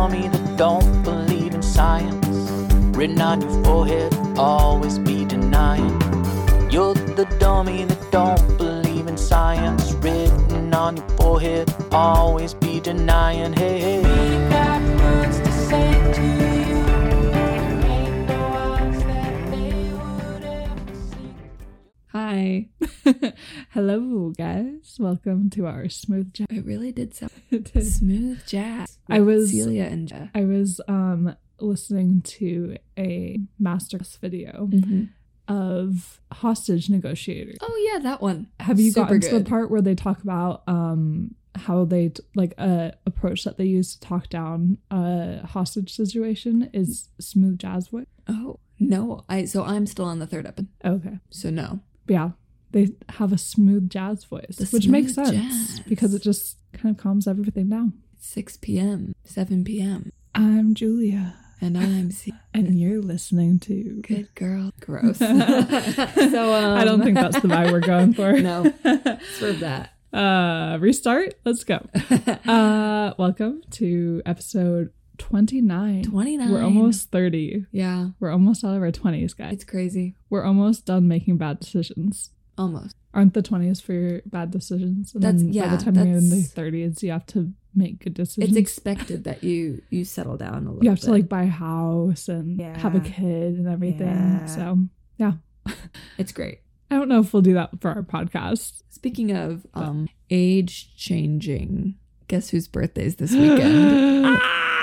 dummy that don't believe in science. Written on your forehead, always be denying. You're the dummy that don't believe in science. Written on your forehead, always be denying. Hey, hey. We got words to say to you. There ain't no odds that they would ever see. Hi. Hello, guys. Welcome to our smooth jazz. It really did sound It did. smooth jazz. I was- Celia and Jazz. I was listening to a masterclass video of hostage negotiators. Oh yeah, that one. Have you Super gotten to the good. part where they talk about how they approach that they use to talk down a hostage situation is smooth jazz voice? Oh no, I'm still on the third episode. Okay. So no. But yeah, they have a smooth jazz voice, The which makes smooth sense jazz. because it just kind of calms everything down. 6 p.m., 7 p.m. I'm Julia, and I'm C. and you're listening to... Good girl. Gross. So I don't think that's the vibe we're going for. No. Swerve that. Restart. Let's go. Welcome to episode 29. 29. We're almost 30. Yeah, We're almost out of our 20s, guys. it's crazy. We're almost done making bad decisions. Almost. Aren't the 20s for your bad decisions? And That's- then yeah, by the time you're in the that's- 30s, you have to make good decisions. It's expected that you settle down a little. You have to bit. like buy a house and have a Yeah. kid and everything. Yeah. So yeah, It's great. I don't know if we'll do that for our podcast. Speaking of age changing, guess whose birthday is this weekend?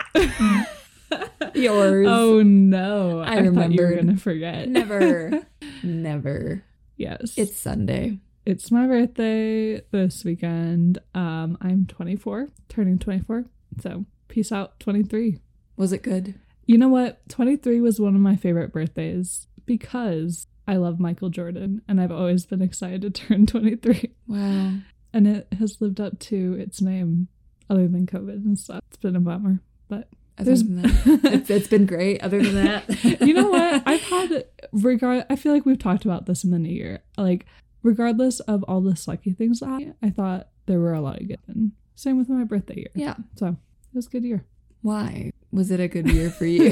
Yours. Oh no! I thought you were remembered. gonna forget. Never. Yes, It's Sunday. it's my birthday this weekend. I'm 24, turning 24. So peace out, 23. Was it good? You know what? 23 was one of my favorite birthdays because I love Michael Jordan, and I've always been excited to turn 23. Wow. And it has lived up to its name, other than COVID and stuff. It's been a bummer, but Other than that, it's been great. Other than that, you know what? I've had I feel like we've talked about this in the new year. Like, regardless of all the sucky things I thought there were a lot of good. And same with my birthday year. Yeah. So it was a good year. Why was it a good year for you?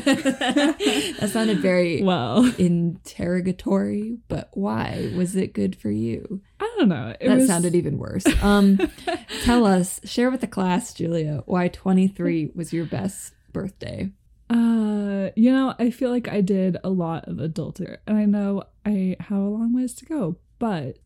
That sounded very Well, interrogatory, but why was it good for you? I don't know. That sounded even worse. Tell us, share with the class, Julia, why 23 was your best birthday. You know, I feel like I did a lot of adulting, and I know I have a long ways to go, but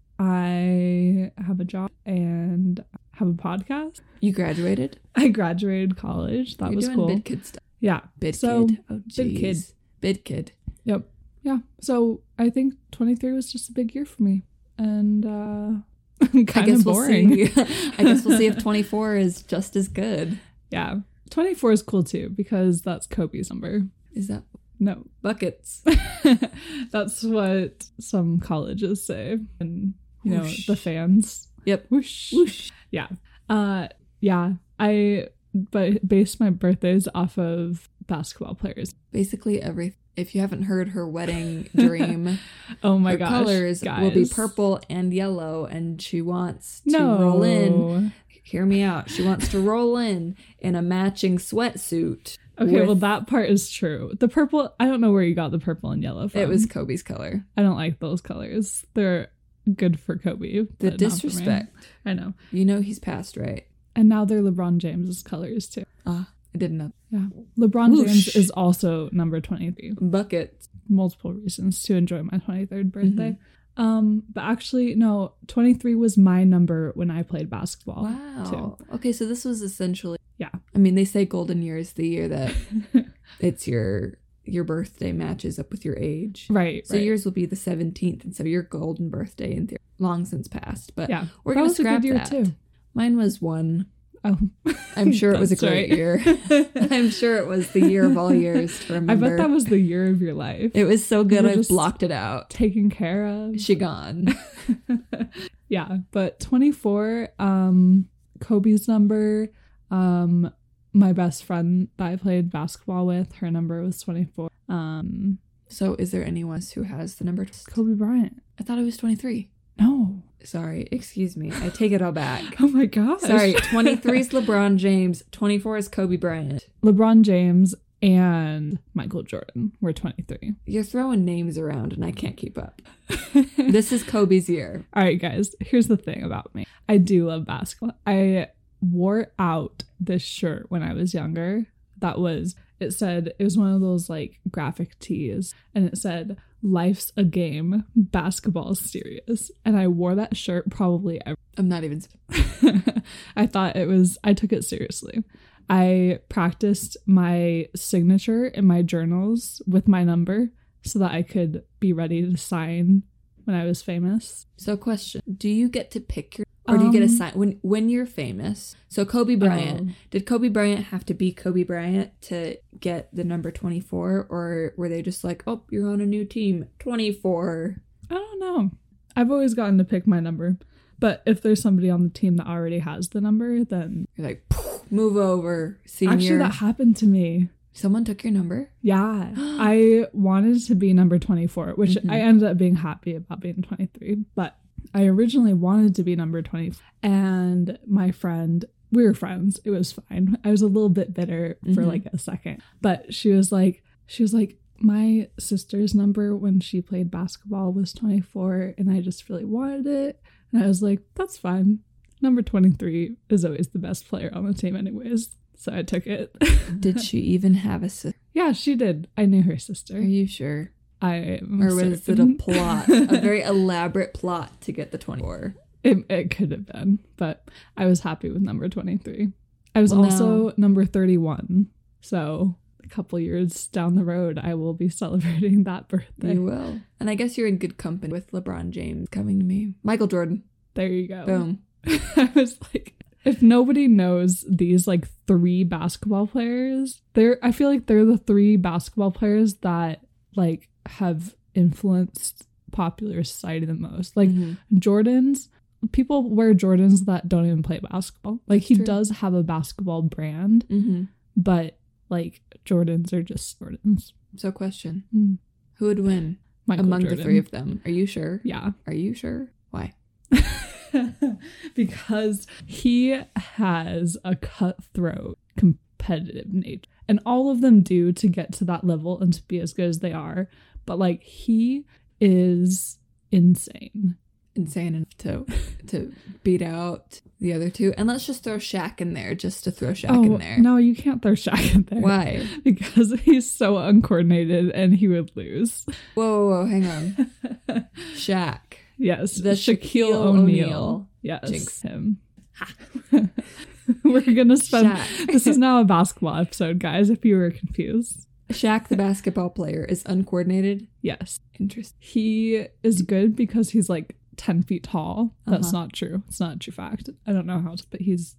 I have a job and have a podcast. You graduated? I graduated college. That You're was doing cool. bid kid stuff. Yeah. Bid So, kid. Oh, bid kid. jeez. Bid kid. Yep. Yeah. So I think 23 was just a big year for me. And kind of boring. We'll see. I guess we'll see if 24 is just as good. Yeah. 24 is cool too because that's Kobe's number. Is that No. buckets? That's what some colleges say. And, you know, Whoosh. the fans. Yep. Whoosh. Whoosh. Yeah. Yeah. But based my birthdays off of basketball players. Basically if you haven't heard her wedding dream, Oh my her gosh. colors guys. will be purple and yellow, and she wants to roll in. Hear me out. She wants to roll in a matching sweatsuit. Okay, well, with- that part is true. The purple, I don't know where you got the purple and yellow from. It was Kobe's color. I don't like those colors. They're good for Kobe. The but not for me. disrespect. I know. You know he's passed, right? And now they're LeBron James's colors too. I didn't know. Yeah. LeBron Whoosh. James is also number 23. Buckets. Multiple reasons to enjoy my 23rd birthday. Mm-hmm. But actually, no, 23 was my number when I played basketball. Wow. Okay, so this was essentially. Yeah. I mean, they say golden year is the year that it's your birthday matches up with your age. Right. So right. yours will be the 17th, and so your golden birthday in theory long since passed. But Yeah. we're That gonna was a scrap good year that. too. Mine was 1. Oh. I'm sure it was a That's great right. year. I'm sure it was the year of all years to I remember. bet that was the year of your life. It was so good You were I just blocked it out. taken care of. She gone. Yeah, but 24, Kobe's number, my best friend that I played basketball with, her number was 24. So is there anyone who has the number? Kobe Bryant. I thought it was 23. No. Sorry, excuse me. I take it all back. Oh my gosh. Sorry, 23 is LeBron James, 24 is Kobe Bryant. LeBron James and Michael Jordan were 23. You're throwing names around and I can't keep up. This is Kobe's year. All right, guys, here's the thing about me. I do love basketball. I wore out this shirt when I was younger. It was one of those like graphic tees, and it said, "Life's a game, basketball's serious." And I wore that shirt probably every. I'm not even. I took it seriously. I practiced my signature in my journals with my number so that I could be ready to sign when I was famous. So question, do you get to pick or do you get a sign when you're famous? So Kobe Bryant, did Kobe Bryant have to be Kobe Bryant to get the number 24? Or were they just like, oh, you're on a new team, 24? I don't know. I've always gotten to pick my number. But if there's somebody on the team that already has the number, then... You're like, move over, senior. Actually, that happened to me. Someone took your number? Yeah. I wanted to be number 24, which I ended up being happy about being 23. But I originally wanted to be number 24. And my friend, we were friends. It was fine. I was a little bit bitter for like a second. But she was like, my sister's number when she played basketball was 24. And I just really wanted it. And I was like, that's fine. Number 23 is always the best player on the team anyways. So I took it. Did she even have a sister? Yeah, she did. I knew her sister. Are you sure? I am Or was certain. it a plot? A very elaborate plot to get the 24? It could have been. But I was happy with number 23. I was also number 31. So a couple years down the road, I will be celebrating that birthday. You will. And I guess you're in good company with LeBron James coming to me. Michael Jordan. There you go. Boom. I was like, if nobody knows these like 3 basketball players, I feel like they're the 3 basketball players that like have influenced popular society the most. Like Jordans, people wear Jordans that don't even play basketball. Like he does have a basketball brand, but like Jordans are just Jordans. So question, who would win among the 3 of them? Are you sure? Yeah. Are you sure? Why? Because he has a cutthroat, competitive nature. And all of them do to get to that level and to be as good as they are. But like he is insane. Insane enough to beat out the other 2. And let's just throw Shaq in there just to throw Shaq in there. No, you can't throw Shaq in there. Why? Because he's so uncoordinated and he would lose. Whoa, hang on. Shaq. Yes. The Shaquille O'Neal. Yes. Jinx. Him. We're going to spend... Shaq. This is now a basketball episode, guys, if you were confused. Shaq, the basketball player, is uncoordinated? Yes. Interesting. He is good because he's like 10 feet tall. That's not true. It's not a true fact. I don't know how to, but he's...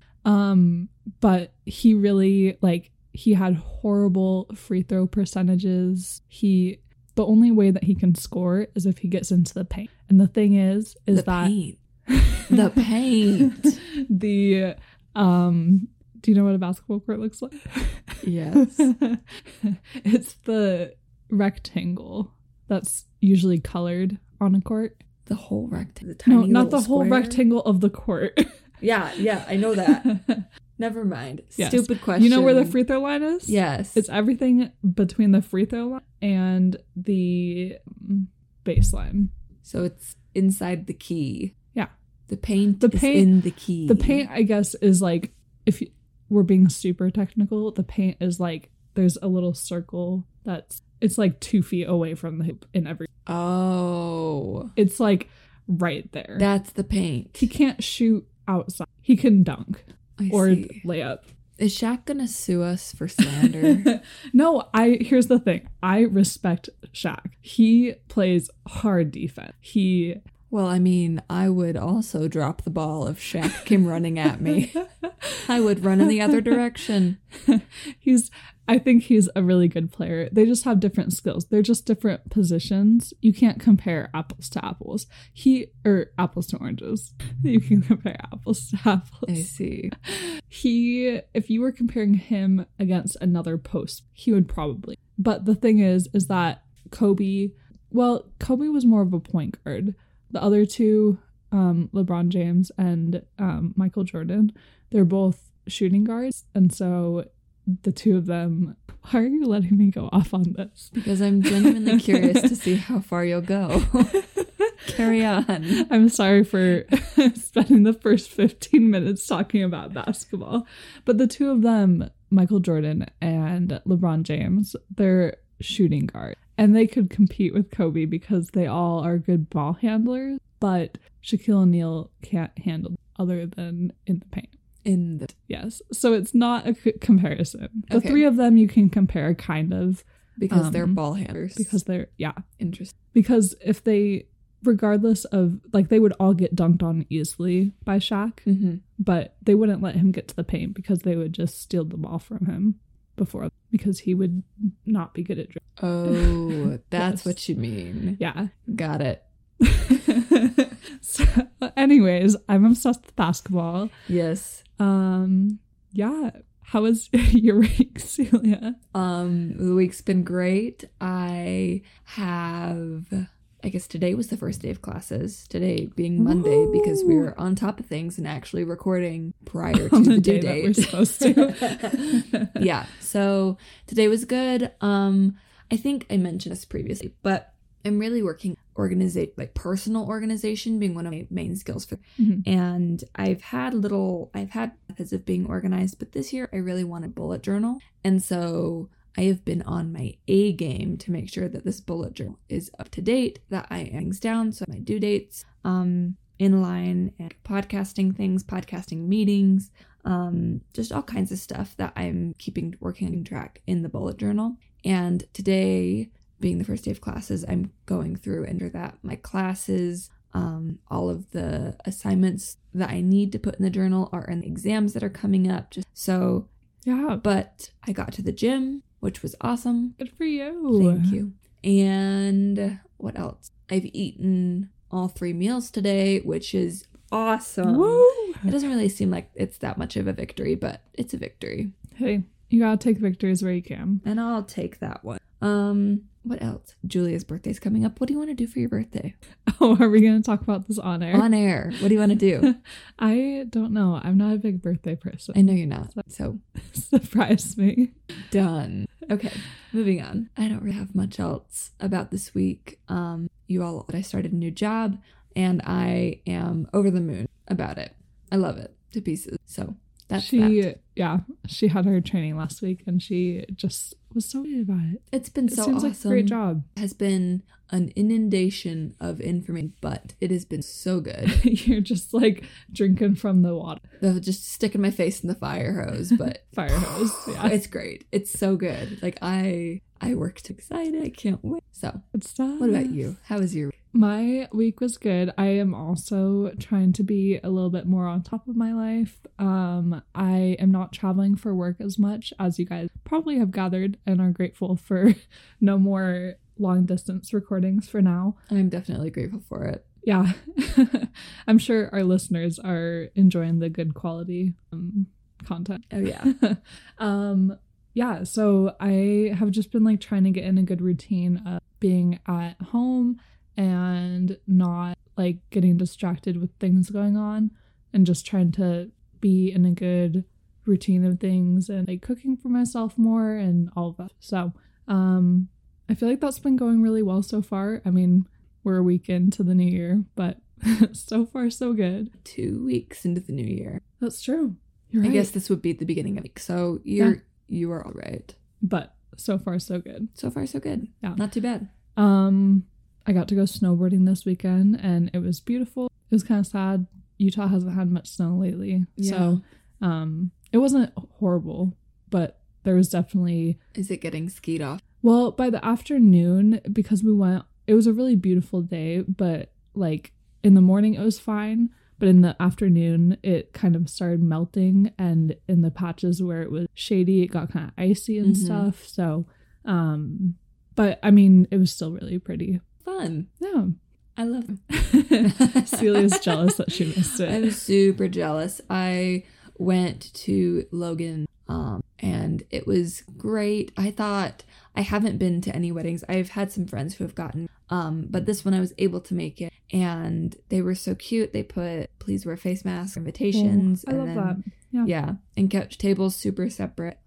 But he really, like, he had horrible free throw percentages. The only way that he can score is if he gets into the paint. And the thing is the paint. The paint. Do you know what a basketball court looks like? Yes. It's the rectangle that's usually colored on a court. The whole rectangle. No, not the whole rectangle of the court. Yeah, I know that. Never mind. Yes. Stupid question. You know where the free throw line is? Yes. It's everything between the free throw line and the baseline. So it's inside the key. Yeah. The paint is in the key. The paint, I guess, is like, if we're being super technical, the paint is like, there's a little circle it's like 2 feet away from the hoop in every. Oh. It's like right there. That's the paint. He can't shoot outside. He can dunk or lay up. Is Shaq gonna sue us for slander? No, here's the thing. I respect Shaq. He plays hard defense. Well, I mean, I would also drop the ball if Shaq came running at me. I would run in the other direction. I think he's a really good player. They just have different skills. They're just different positions. You can't compare apples to apples. Apples to oranges. You can compare apples to apples. I see. If you were comparing him against another post, he would probably. But the thing is that Kobe was more of a point guard. The other 2, LeBron James and Michael Jordan, they're both shooting guards. And so the two of them, why are you letting me go off on this? Because I'm genuinely curious to see how far you'll go. Carry on. I'm sorry for spending the first 15 minutes talking about basketball. But the two of them, Michael Jordan and LeBron James, they're shooting guards. And they could compete with Kobe because they all are good ball handlers. But Shaquille O'Neal can't handle other than in the paint. Yes. So it's not a comparison. The three of them you can compare kind of. Because they're ball handlers. Because they're, yeah. Interesting. Because if they, regardless of, like, they would all get dunked on easily by Shaq. Mm-hmm. But they wouldn't let him get to the paint because they would just steal the ball from him before. Because he would not be good at dribbling. Oh, that's what you mean. Yeah. Got it. So, anyways, I'm obsessed with basketball. Yes. Yeah. How was your week, Celia? The week's been great. I guess today was the first day of classes. Today being Monday, because we were on top of things and actually recording prior to the due date. That we're supposed to. Yeah. So today was good. I think I mentioned this previously, but I'm really working personal organization being one of my main skills for, and I've had methods of being organized, but this year I really want a bullet journal. And so I have been on my A game to make sure that this bullet journal is up to date, that I am things down, so my due dates, in line, and podcasting meetings, just all kinds of stuff that I'm working track in the bullet journal. And today, being the first day of classes, I'm going through and that my classes, all of the assignments that I need to put in the journal are in the exams that are coming up. Yeah. But I got to the gym, which was awesome. Good for you. Thank you. And what else? I've eaten all 3 meals today, which is awesome. Woo! It doesn't really seem like it's that much of a victory, but it's a victory. Hey, you gotta take victories where you can. And I'll take that one. What else? Julia's birthday's coming up. What do you want to do for your birthday? Oh, are we going to talk about this on air? On air. What do you want to do? I don't know. I'm not a big birthday person. I know you're not. So surprise me. Done. Okay, moving on. I don't really have much else about this week. I started a new job and I am over the moon about it. I love it to pieces. So that's that. Yeah, she had her training last week and she just was so excited about it. It's been so seems awesome. Like a great job. It has been an inundation of information, but it has been so good. You're just like drinking from the water. Just sticking my face in the fire hose, but fire hose. Yeah, it's great. It's so good. Like I worked excited. I can't wait. So, what about you? How was your week? My week was good. I am also trying to be a little bit more on top of my life. I am not traveling for work as much, as you guys probably have gathered, and are grateful for no more long distance recordings for now. I'm definitely grateful for it. Yeah. I'm sure our listeners are enjoying the good quality content. Oh yeah. Yeah, so I have just been like trying to get in a good routine of being at home and not like getting distracted with things going on, and just trying to be in a good routine of things and like cooking for myself more and all of that. So I feel like that's been going really well so far. I mean, we're a week into the new year, but so far so good. 2 weeks into the new year. That's true. You're right. I guess this would be the beginning of the week. So you are all right. But so far so good. So far so good. Yeah. Not too bad. I got to go snowboarding this weekend and it was beautiful. It was kind of sad. Utah hasn't had much snow lately. Yeah. So it wasn't horrible, but there was definitely... Is it getting skied off? Well, by the afternoon, because it was a really beautiful day, but like in the morning it was fine. But in the afternoon, it kind of started melting, and in the patches where it was shady, it got kind of icy and stuff. So, but I mean, it was still really pretty. Fun. Yeah. I love them. Celia's jealous that she missed it. I'm super jealous. I went to Logan And it was great. I haven't been to any weddings. I've had some friends who have gotten, but this one I was able to make it, and they were so cute. They put please wear face masks, invitations. I love that. Yeah. And kept tables super separate.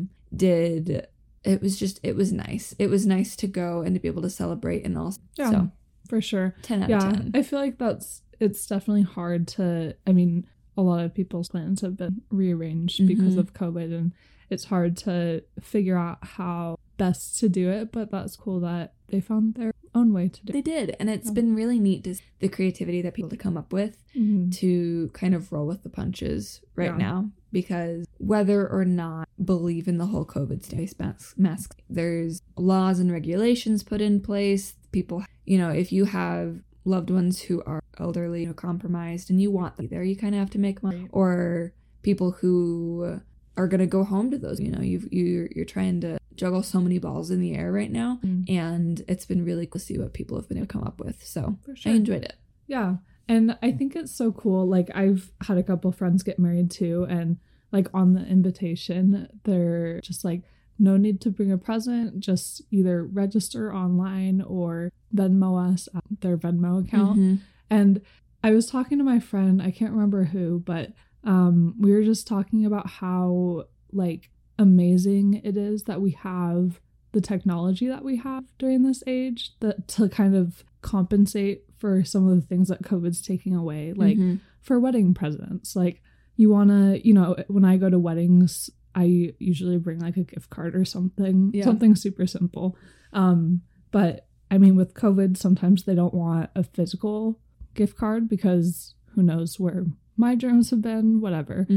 It was nice. It was nice to go and to be able to celebrate, and also, so for sure. 10 out of 10. I feel like it's definitely hard to, I mean, a lot of people's plans have been rearranged because of COVID, and it's hard to figure out how best to do it, but that's cool that they found their own way to do it. They did, and it's been really neat to see the creativity that people to come up with to kind of roll with the punches now, because whether or not believe in the whole COVID face masks, there's laws and regulations put in place. People, if you have loved ones who are elderly, compromised, and you want them there, you kind of have to make money. Or people who are going to go home to those, you're trying to juggle so many balls in the air right now, and it's been really cool to see what people have been able to come up with. So for sure. I enjoyed it. Yeah, and I think it's so cool. Like, I've had a couple friends get married too, and like on the invitation, they're just like, no need to bring a present, just either register online or Venmo us at their Venmo account. And I was talking to my friend, I can't remember who, but we were just talking about how like amazing it is that we have the technology that we have during this age that to kind of compensate for some of the things that COVID's taking away, like for wedding presents. Like, you want to, when I go to weddings, I usually bring like a gift card or something, something super simple. But I mean, with COVID, sometimes they don't want a physical gift card because who knows where my germs have been, whatever.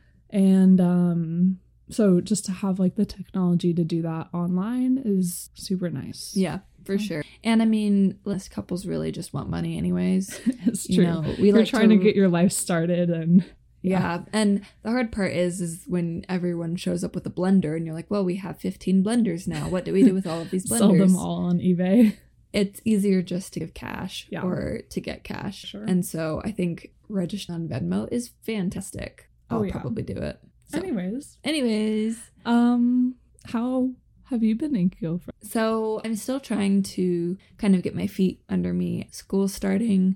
And so just to have like the technology to do that online is super nice. Yeah, for sure. And I mean, less couples really just want money anyways. It's true. You're trying to get your life started, and yeah. And the hard part is when everyone shows up with a blender and you're like, well, we have 15 blenders now. What do we do with all of these blenders? Sell them all on eBay. It's easier just to give cash or to get cash. Sure. And so I think registering on Venmo is fantastic. I'll probably do it. So. Anyways. How have you been in girlfriend? So I'm still trying to kind of get my feet under me. School starting.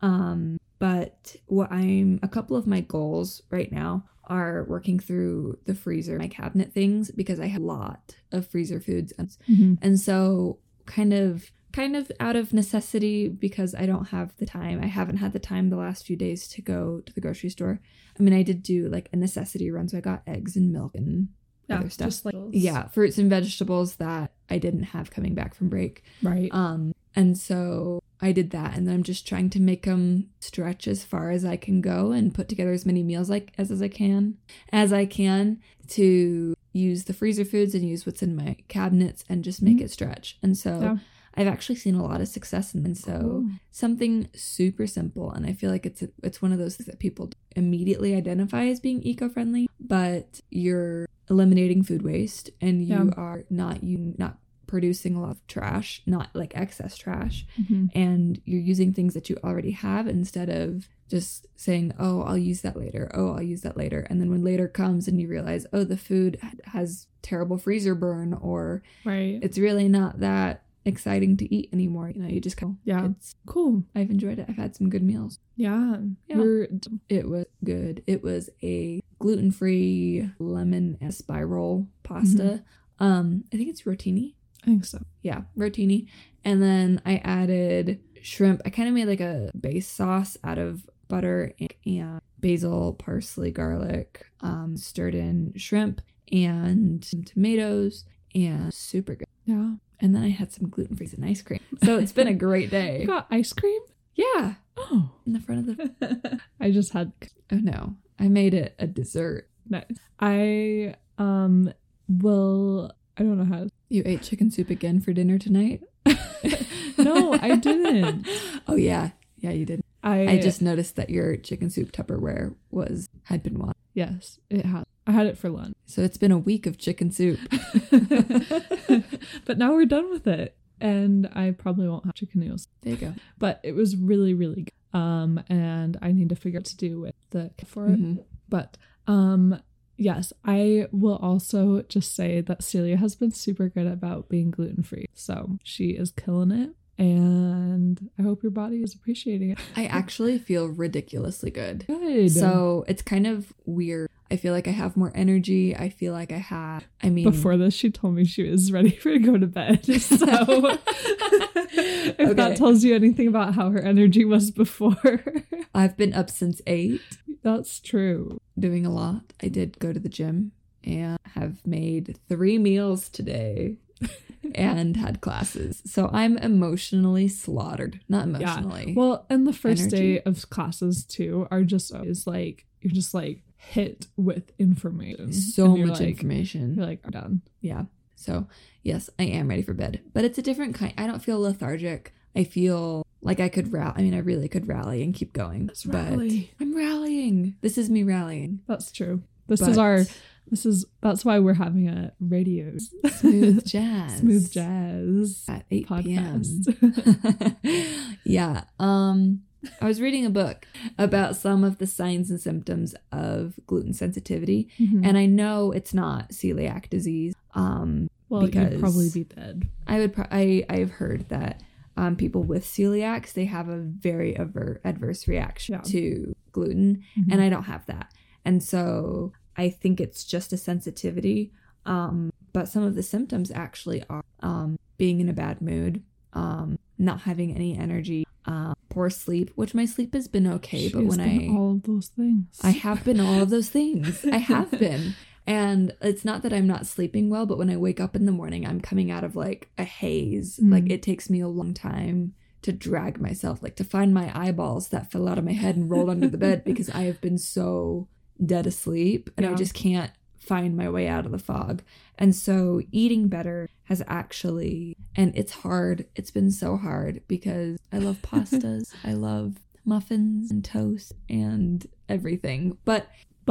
But a couple of my goals right now are working through the freezer, my cabinet things, because I have a lot of freezer foods. And so kind of out of necessity, because I don't have the time. I haven't had the time the last few days to go to the grocery store. I mean, I did do like a necessity run, so I got eggs and milk and other stuff. Just like fruits and vegetables that I didn't have coming back from break. Right. And so I did that, and then I'm just trying to make them stretch as far as I can go and put together as many meals as I can to use the freezer foods and use what's in my cabinets and just make it stretch. And so I've actually seen a lot of success in them. And so something super simple, and I feel like it's one of those things that people immediately identify as being eco-friendly, but you're eliminating food waste, and you are not producing a lot of trash, not like excess trash, and you're using things that you already have instead of just saying, oh, I'll use that later, and then when later comes and you realize, oh, the food has terrible freezer burn, or it's really not that exciting to eat anymore, you just go, it's cool. I've enjoyed it. I've had some good meals. It was good. It was a gluten-free lemon and spiral pasta. I think it's rotini. I think so. Yeah, rotini. And then I added shrimp. I kind of made like a base sauce out of butter and basil, parsley, garlic, stirred in shrimp and some tomatoes, and super good. Yeah. And then I had some gluten-free and ice cream. So it's been a great day. You got ice cream? Yeah. Oh. In the front of the... I just had... Oh, no. I made it a dessert. Nice. I will... I don't know how... You ate chicken soup again for dinner tonight? No, I didn't. Oh, yeah. Yeah, you did. I just noticed that your chicken soup Tupperware had been washed. Yes, it has. I had it for lunch. So it's been a week of chicken soup. But now we're done with it. And I probably won't have chicken noodles. There you go. But it was really, really good. And I need to figure out what to do with the for it. But Yes, I will also just say that Celia has been super good about being gluten-free. So she is killing it. And I hope your body is appreciating it. I actually feel ridiculously good. Good. So it's kind of weird. I feel like I have more energy. I feel like I mean... Before this, she told me she was ready for to go to bed. So if that tells you anything about how her energy was before. I've been up since 8. That's true. Doing a lot. I did go to the gym and have made 3 meals today. And had classes. So I'm emotionally slaughtered. Not emotionally. Yeah. Well, and the first day of classes too are just always like, you're just like hit with information. So much information. You're like, I'm done. Yeah. So yes, I am ready for bed. But it's a different kind. I don't feel lethargic. I feel like I could rally. I mean, I really could rally and keep going. Rally. I'm rallying. This is me rallying. That's true. That's why we're having a radio smooth jazz at 8 podcast. p.m. Yeah. I was reading a book about some of the signs and symptoms of gluten sensitivity, and I know it's not celiac disease. Well, you'd probably be dead. I've heard that people with celiacs, they have a very adverse reaction to gluten, and I don't have that, and so I think it's just a sensitivity. But some of the symptoms actually are being in a bad mood, not having any energy, poor sleep, which my sleep has been okay. But all of those things. I have been all of those things. I have been. And it's not that I'm not sleeping well, but when I wake up in the morning, I'm coming out of like a haze. Like it takes me a long time to drag myself, like to find my eyeballs that fell out of my head and rolled under the bed because I have been so dead asleep and I just can't find my way out of the fog. And so eating better has actually, and it's hard. It's been so hard because I love pastas. I love muffins and toast and everything. But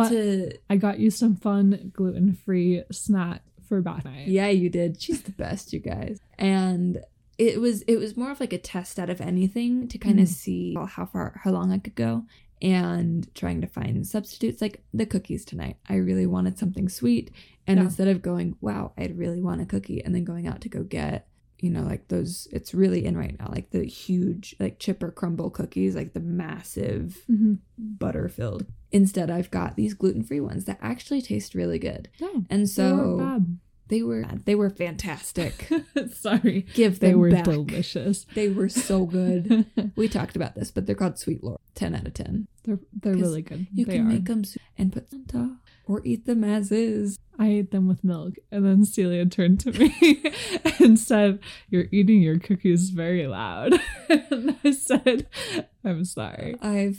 I got you some fun gluten-free snack for bath night. Yeah, you did. She's the best, you guys. And it was more of like a test out of anything to kind of see how long I could go. And trying to find substitutes, like the cookies tonight. I really wanted something sweet. And instead of going, wow, I'd really want a cookie, and then going out to go get, like those, it's really in right now, like the huge, like chip or crumble cookies, like the massive butter filled. Instead, I've got these gluten-free ones that actually taste really good. Yeah, and so they weren't bad. They were fantastic. Sorry. Give them They were back. Delicious. They were so good. We talked about this, but they're called Sweet Lord. 10 out of 10. They're really good. You can make them and put on top or eat them as is. I ate them with milk, and then Celia turned to me and said, "You're eating your cookies very loud." And I said, "I'm sorry. I've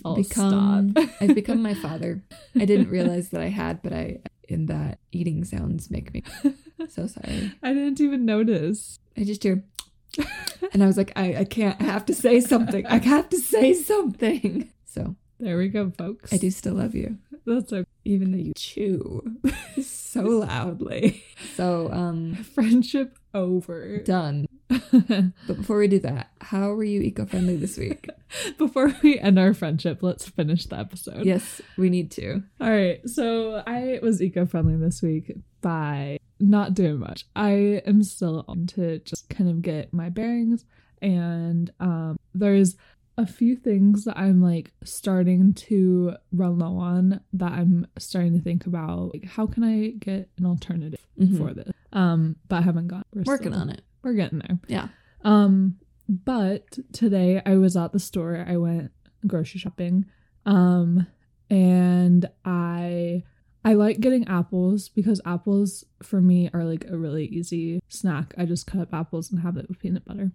become my father. I didn't realize that I had, but in that eating sounds make me so sorry. I didn't even notice. I just hear, and I was like, I can't. I have to say something. I have to say something. So there we go, folks. I do still love you. That's okay. Even though you chew so loudly. So, friendship over. Done. But before we do that, how were you eco-friendly this week? Before we end our friendship, let's finish the episode. Yes, we need to. All right. So I was eco-friendly this week by not doing much. I am still on to just kind of get my bearings, and there's a few things that I'm like starting to run low on that I'm starting to think about, like, how can I get an alternative for this? But I haven't gone. We're working on it. We're getting there. Yeah. But today I was at the store. I went grocery shopping. And I like getting apples because apples for me are like a really easy snack. I just cut up apples and have it with peanut butter.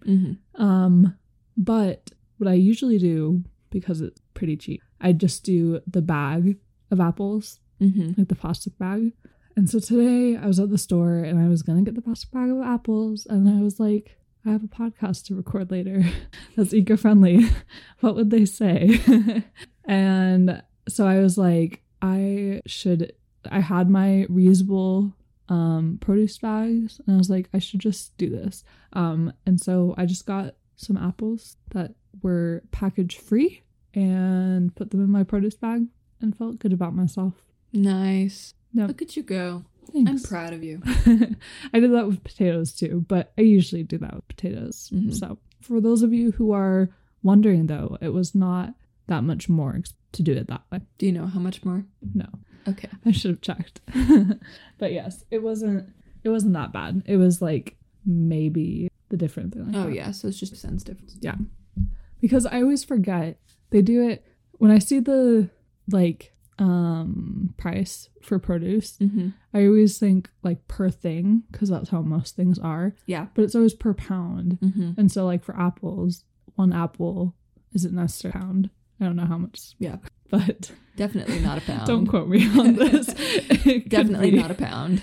But what I usually do, because it's pretty cheap, I just do the bag of apples, like the plastic bag. And so today I was at the store and I was going to get the plastic bag of apples, and I was like, I have a podcast to record later that's eco-friendly. What would they say? And so I was like, I had my reusable produce bags, and I was like, I should just do this. And so I just got some apples that were package free and put them in my produce bag and felt good about myself. Nice. No. Look at you go. Thanks. I'm proud of you. I did that with potatoes too, but I usually do that with potatoes. Mhm. So for those of you who are wondering though, it was not that much more to do it that way. Do you know how much more? No. Okay. I should have checked. But yes, it wasn't that bad. It was like maybe the different thing. Oh yeah, so it's just a cents difference. Yeah. Because I always forget. They do it when I see the like price for produce. Mm-hmm. I always think like per thing because that's how most things are. Yeah. But it's always per pound. Mm-hmm. And so like for apples, one apple isn't necessarily a pound. I don't know how much. Yeah. But Definitely not a pound. don't quote me on this. It could Definitely be. not a pound.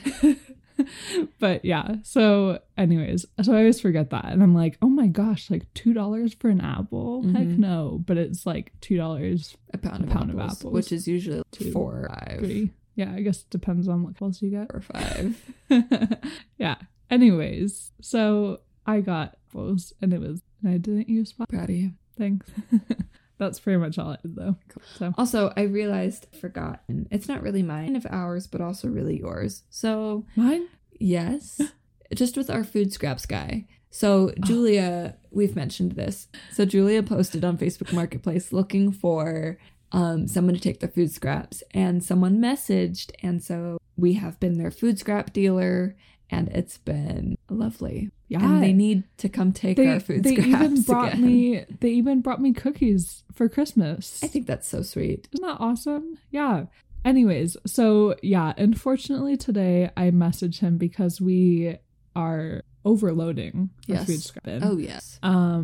But yeah, so anyways, so I always forget that. And I'm like, oh my gosh, like $2 for an apple? Heck Mhm. no. But it's like $2, A pound of apples, apples. which is usually 2, 4 or 5. 3. Yeah, I guess it depends on what apples you get. 4 or 5. Yeah. Anyways, so I got apples and I didn't use spot. Proud of you. Thanks. That's pretty much all I did though. So Also, I realized, forgotten, it's not really mine of ours, but also really yours. So, mine? yes, just with our food scraps guy. So, Julia, we've mentioned this. So, Julia posted on Facebook Marketplace looking for someone to take their food scraps, and someone messaged, and so we have been their food scrap dealer, and it's been lovely. Yeah. And they need to come take our food scraps They even brought me cookies for Christmas. I think that's so sweet. Isn't that awesome? Yeah. Anyways, so yeah, unfortunately today I messaged him because we are overloading our Yes. food scrap bin. Oh, yes.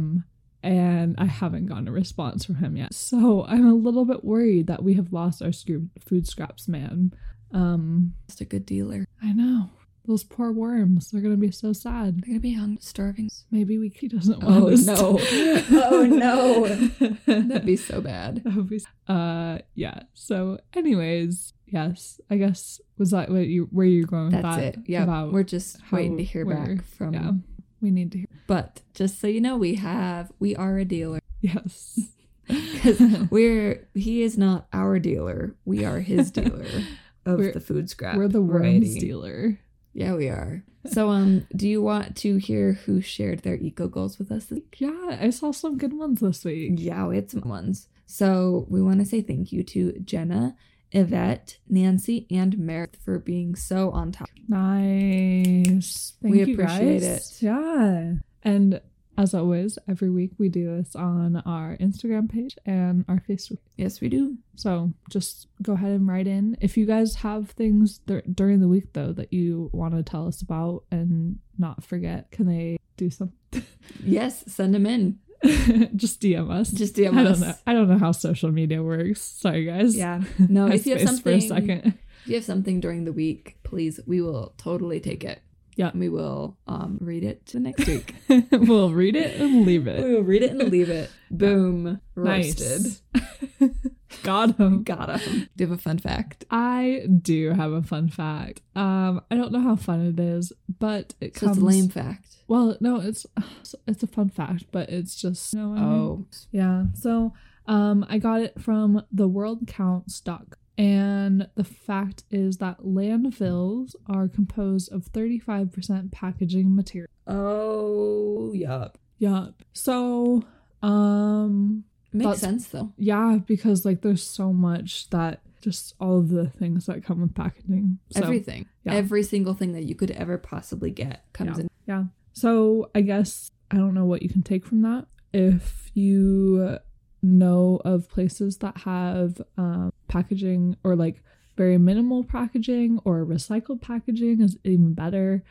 And I haven't gotten a response from him yet. So I'm a little bit worried that we have lost our food scraps man. Just a good dealer. I know. Those poor worms. They're going to be so sad. They're gonna be hungry, starving. Maybe he doesn't want Oh us no. to- Oh no. That'd be so bad. That would be yeah. So anyways, yes. I guess was that where you're going with That's that? it. Yeah. About We're just how waiting to hear we're- back from Yeah. We need to hear. But just so you know, we are a dealer. Yes. Because he is not our dealer. We are his dealer of We're- the food scrap. We're the worms variety. dealer. Yeah, we are. So do you want to hear who shared their eco goals with us this week? Yeah, I saw some good ones this week. Yeah, we had some ones. So we want to say thank you to Jenna, Yvette, Nancy, and Meredith for being so on top. Nice. Thank We you appreciate guys. it. Yeah. And as always, every week we do this on our Instagram page and our Facebook. Yes, we do. So just go ahead and write in. If you guys have things during the week, though, that you want to tell us about and not forget, can they do something? Yes, send them in. Just DM us. Just DM us. I don't know how social media works. Sorry, guys. Yeah. No, I if you have spaced something for a second. If you have something during the week, please, we will totally take it. Yeah. We will read it the next week. We'll read it and leave it. We will read it and leave it. Boom. Roasted. Nice. Got him. Got him. Do you have a fun fact? I do have a fun fact. I don't know how fun it is, but it So comes. it's a lame fact. Well, no, it's a fun fact, but it's just what I mean? Oh. Yeah. So, I got it from theworldcounts.com. And the fact is that landfills are composed of 35% packaging material. Oh, yup. Yup. So, Makes That's- sense, though. yeah, because like there's so much that just all of the things that come with packaging. So, Everything. yeah. Every single thing that you could ever possibly get comes in. Yeah. So I guess I don't know what you can take from that. If you know of places that have packaging or like very minimal packaging or recycled packaging is even better.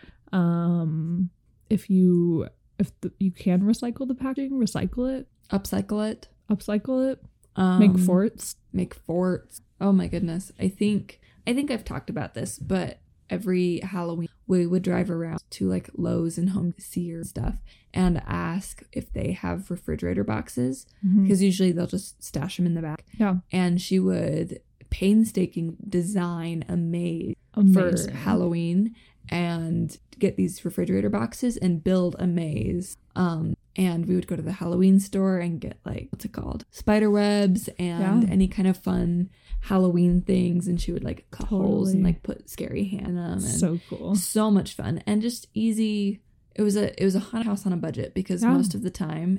If you can recycle the packaging, recycle it, Upcycle it. upcycle it, make forts. Make forts. Oh my goodness. I think I've talked about this, but every Halloween we would drive around to like Lowe's and Home Sears stuff and ask if they have refrigerator boxes because usually they'll just stash them in the back. Yeah. And she would painstaking design a maze Amazing. for Halloween and get these refrigerator boxes and build a maze And we would go to the Halloween store and get like, what's it called? Spider webs and any kind of fun Halloween things. And she would like cut holes and like put scary hand in them. And so cool. So much fun and just easy. It was a haunted house on a budget because most of the time,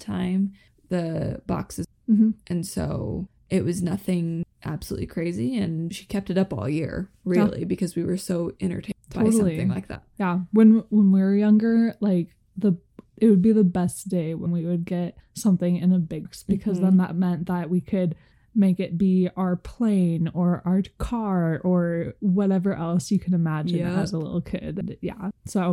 the boxes. And so it was nothing absolutely crazy. And she kept it up all year, really, because we were so entertained by something like that. Yeah. When we were younger, like it would be the best day when we would get something in a big box, because then that meant that we could make it be our plane or our car or whatever else you can imagine as a little kid. Yeah. So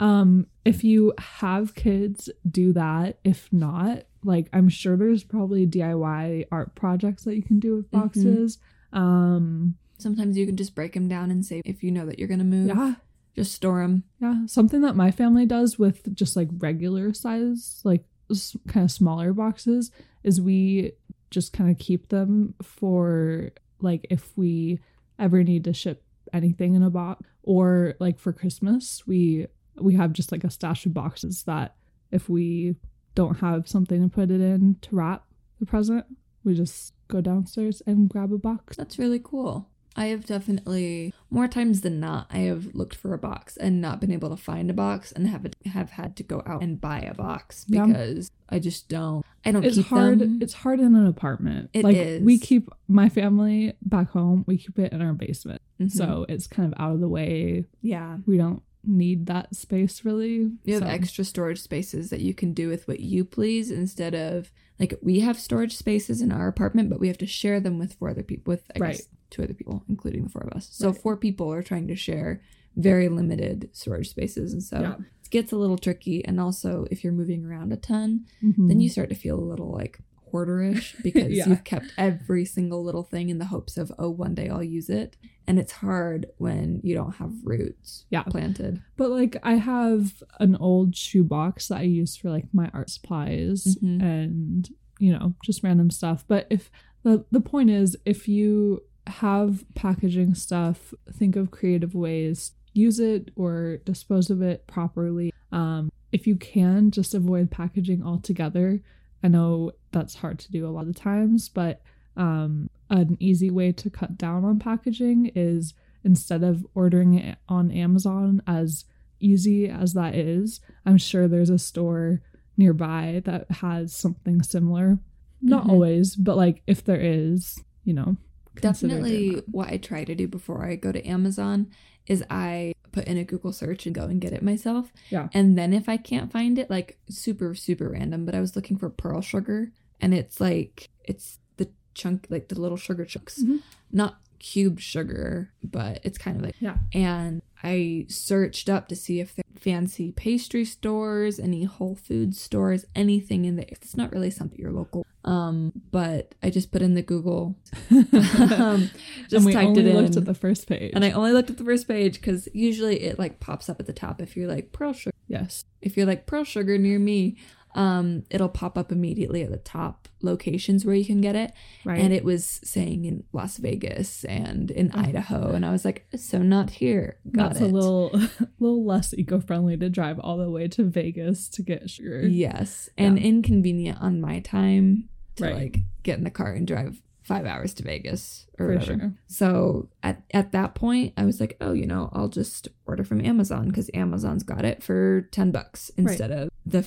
if you have kids, do that. If not, like, I'm sure there's probably DIY art projects that you can do with boxes. Sometimes you can just break them down and say, if you know that you're going to move. Yeah. Just store them. Yeah. Something that my family does with just like regular size, like kind of smaller boxes, is we just kind of keep them for like if we ever need to ship anything in a box, or like for Christmas, we have just like a stash of boxes that if we don't have something to put it in to wrap the present, we just go downstairs and grab a box. That's really cool. I have definitely, more times than not, I have looked for a box and not been able to find a box and have had to go out and buy a box because I just don't keep hard. them. It's hard in an apartment. It is. We keep, my family back home, we keep it in our basement. So it's kind of out of the way. Yeah. We don't need that space really. You have extra storage spaces that you can do with what you please, instead of, like, we have storage spaces in our apartment, but we have to share them with 4 other people, with I guess 2 other people, including the 4 of us. So 4 people are trying to share very limited storage spaces. And so it gets a little tricky. And also, if you're moving around a ton, then you start to feel a little like hoarderish because you've kept every single little thing in the hopes of, oh, one day I'll use it. And it's hard when you don't have roots planted. But like, I have an old shoebox that I use for like my art supplies and, you know, just random stuff. But if the point is, if you have packaging stuff, think of creative ways, use it or dispose of it properly. If you can, just avoid packaging altogether. I know that's hard to do a lot of times, but an easy way to cut down on packaging is, instead of ordering it on Amazon, as easy as that is, I'm sure there's a store nearby that has something similar. Not always, but like if there is, you know, definitely what I try to do before I go to Amazon is I put in a Google search and go and get it myself. Yeah. And then if I can't find it, like super, super random, but I was looking for pearl sugar, and it's like, it's the chunk, like the little sugar chunks, not cubed sugar, but it's kind of like, and I searched up to see if there are fancy pastry stores, any Whole Foods stores, anything in there. It's not really something you're local. But I just put in the Google, just and we typed only it in. Looked at the first page. And I only looked at the first page because usually it like pops up at the top if you're like pearl sugar. Yes. If you're like pearl sugar near me, it'll pop up immediately at the top locations where you can get it. Right. And it was saying in Las Vegas and in Idaho, and I was like, so not here. That's a little less eco-friendly to drive all the way to Vegas to get sugar. Yes. And inconvenient on my time to like get in the car and drive 5 hours to Vegas or whatever. Sure. So at that point, I was like, oh, you know, I'll just order from Amazon because Amazon's got it for $10 instead of the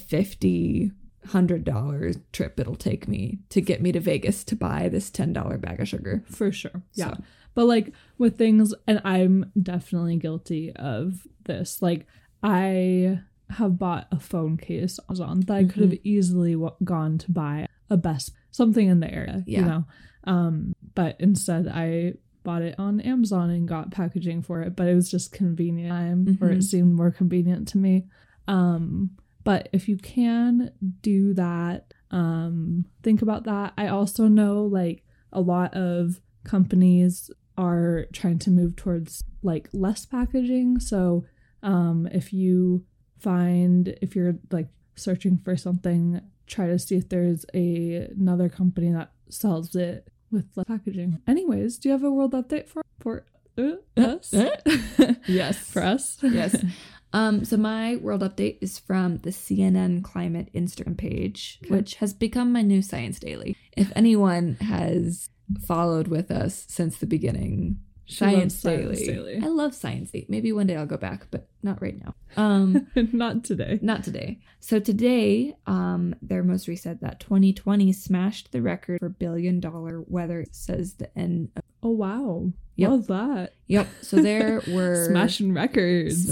$100 trip it'll take me to get me to Vegas to buy this $10 bag of sugar. For sure. Yeah. So. But like with things, and I'm definitely guilty of this, like I have bought a phone case on Amazon that I could have easily gone to buy a Best, something in the area, you know. But instead I bought it on Amazon and got packaging for it, but it was just convenient, or it seemed more convenient to me. But if you can do that, think about that. I also know like a lot of companies are trying to move towards like less packaging. So if you're like searching for something, try to see if there's another company that sells it with less packaging. Anyways, do you have a world update for us? Yes. For us? Yes. So my world update is from the CNN Climate Instagram page, which has become my new Science Daily. If anyone has followed with us since the beginning, Science Daily. I love Science Daily. Maybe one day I'll go back, but not right now. Not today. Not today. So today, their most recent said that 2020 smashed the record for billion-dollar weather, says the N. Oh, wow. Yep. Love that. Yep. So there were... Smashing records.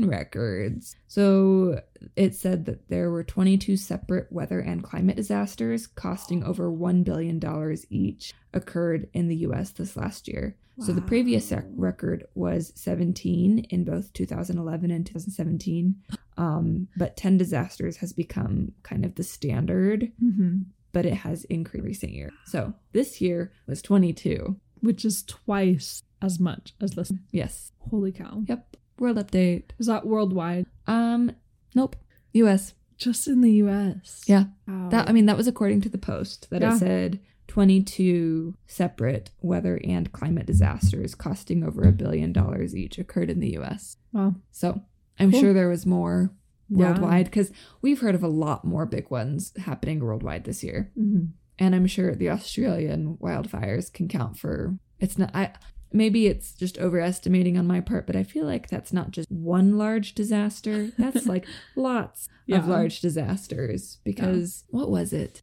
So it said that there were 22 separate weather and climate disasters costing over $1 billion each occurred in the U.S. this last year. Wow. So the previous record was 17 in both 2011 and 2017. But 10 disasters has become kind of the standard, but it has increased recent year. So this year was 22. Which is twice as much as this. Yes. Holy cow. Yep. World update. Is that worldwide? Nope. US. Just in the US. Yeah. Wow. That was according to the Post that it said 22 separate weather and climate disasters costing over $1 billion each occurred in the US. Wow. So I'm sure there was more worldwide because we've heard of a lot more big ones happening worldwide this year. Mm-hmm. And I'm sure the Australian wildfires can count for, maybe it's just overestimating on my part, but I feel like that's not just one large disaster. That's like lots of large disasters because what was it?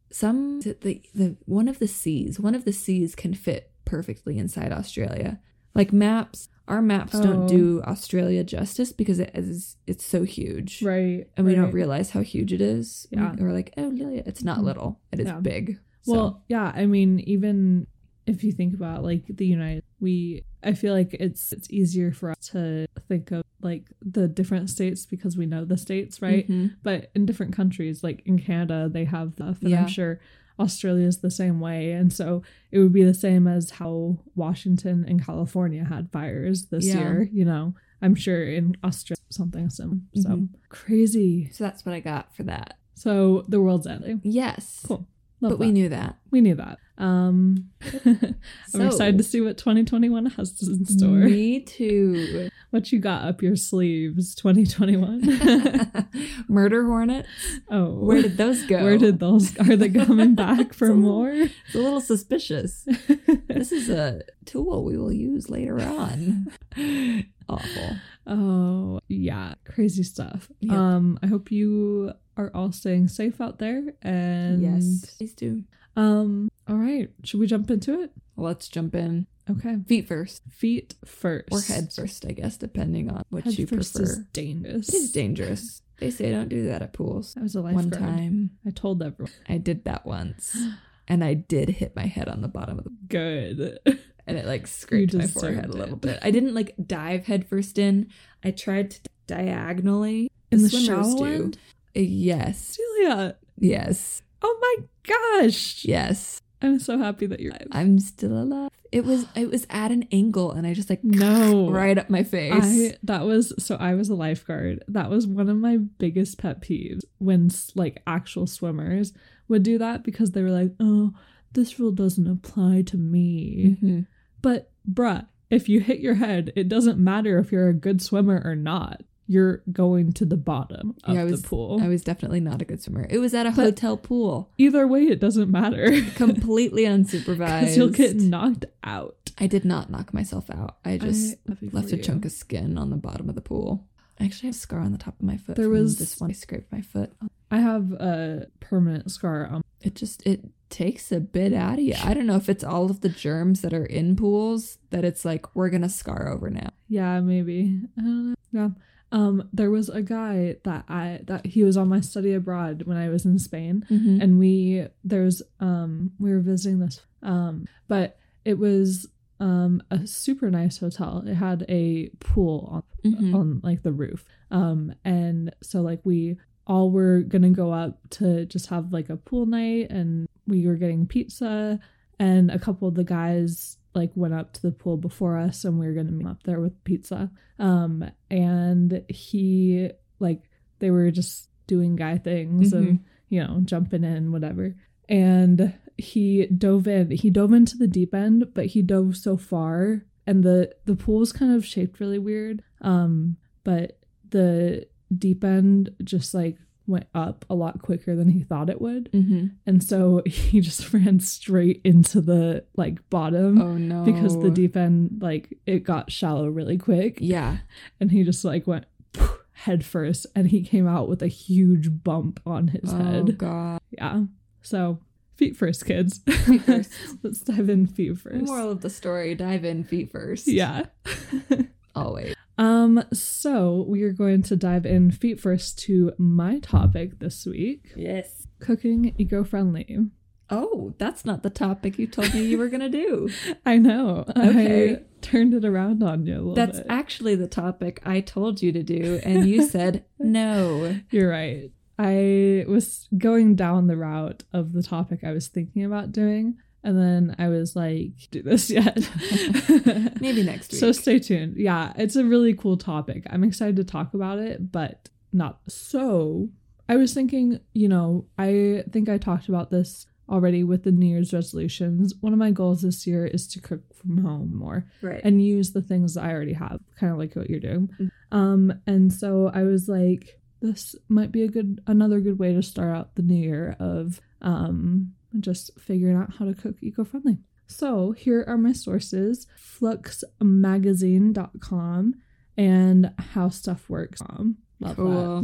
One of the seas can fit perfectly inside Australia. Like our maps don't do Australia justice because it's so huge. Right. And we don't realize how huge it is. Yeah. We're like, oh, it's not little. It is big. Well, yeah, I mean, even if you think about like the I feel like it's easier for us to think of like the different states because we know the states, right? Mm-hmm. But in different countries, like in Canada, they have stuff, and I'm sure Australia is the same way. And so it would be the same as how Washington and California had fires this year, I'm sure in Australia something similar. So crazy. So that's what I got for that. So the world's ending. Yes. Cool. But we knew that. We knew that. I'm excited to see what 2021 has in store. Me too. What you got up your sleeves, 2021? Murder hornets? Oh. Where did those go? Are they coming back for more? It's a little suspicious. This is a tool we will use later on. Awful. Oh, yeah. Crazy stuff. Yep. I hope you are all staying safe out there. And yes, please do. All right. Should we jump into it? Let's jump in. Okay. Feet first. Or head first, I guess, depending on what head you first prefer. Is dangerous. It is dangerous. They say don't do that at pools. I was a lifeguard. One time. I told everyone. I did that once. And I did hit my head on the bottom of the... Good. And it scraped my forehead a little bit. I didn't dive head first in. I tried to diagonally. In the shallow? Yes. Celia. Yes. Oh my gosh. Yes. I'm so happy that you're alive. I'm still alive. It was at an angle and I just no right up my face. I was a lifeguard. That was one of my biggest pet peeves when actual swimmers would do that because they were like, oh, this rule doesn't apply to me. Mm-hmm. But bruh, if you hit your head, it doesn't matter if you're a good swimmer or not. You're going to the bottom of the pool. I was definitely not a good swimmer. It was at a hotel pool. Either way, it doesn't matter. Completely unsupervised. Because you'll get knocked out. I did not knock myself out. I just left a chunk of skin on the bottom of the pool. I actually have a scar on the top of my foot. This one. I scraped my foot. I have a permanent scar on. It takes a bit out of you. I don't know if it's all of the germs that are in pools that it's we're going to scar over now. Yeah, maybe. I don't know. Yeah. There was a guy that he was on my study abroad when I was in Spain, mm-hmm. and we were visiting this, but it was a super nice hotel. It had a pool on the roof, and so we all were gonna go up to just have a pool night, and we were getting pizza, and a couple of the guys went up to the pool before us, and we were gonna meet up there with pizza. And he they were just doing guy things, mm-hmm. and jumping in, whatever. And he dove into the deep end, but he dove so far, and the pool was kind of shaped really weird. But the deep end just like went up a lot quicker than he thought it would. Mm-hmm. And so he just ran straight into the like bottom. Oh no. Because the deep end, like it got shallow really quick. Yeah. And he just like went head first, and he came out with a huge bump on his head. Oh god. Yeah. So feet first, kids. Feet first. Let's dive in feet first. Moral of the story, dive in feet first. Yeah. Always. So we are going to dive in feet first to my topic this week. Yes. Cooking eco-friendly. Oh, that's not the topic you told me you were gonna do. I know. Okay. I turned it around on you a little That's bit. actually the topic I told you to do, and you said no. You're right. I was going down the route of the topic I was thinking about doing, and then I was like, do this yet. Maybe next week. So stay tuned. Yeah, it's a really cool topic. I'm excited to talk about it, but not so. I was thinking, I think I talked about this already with the New Year's resolutions. One of my goals this year is to cook from home more, right, and use the things that I already have, kind of like what you're doing. Mm-hmm. And so I was like, this might be another good way to start out the new year of just figuring out how to cook eco-friendly. So here are my sources: fluxmagazine.com and howstuffworks.com. Love cool.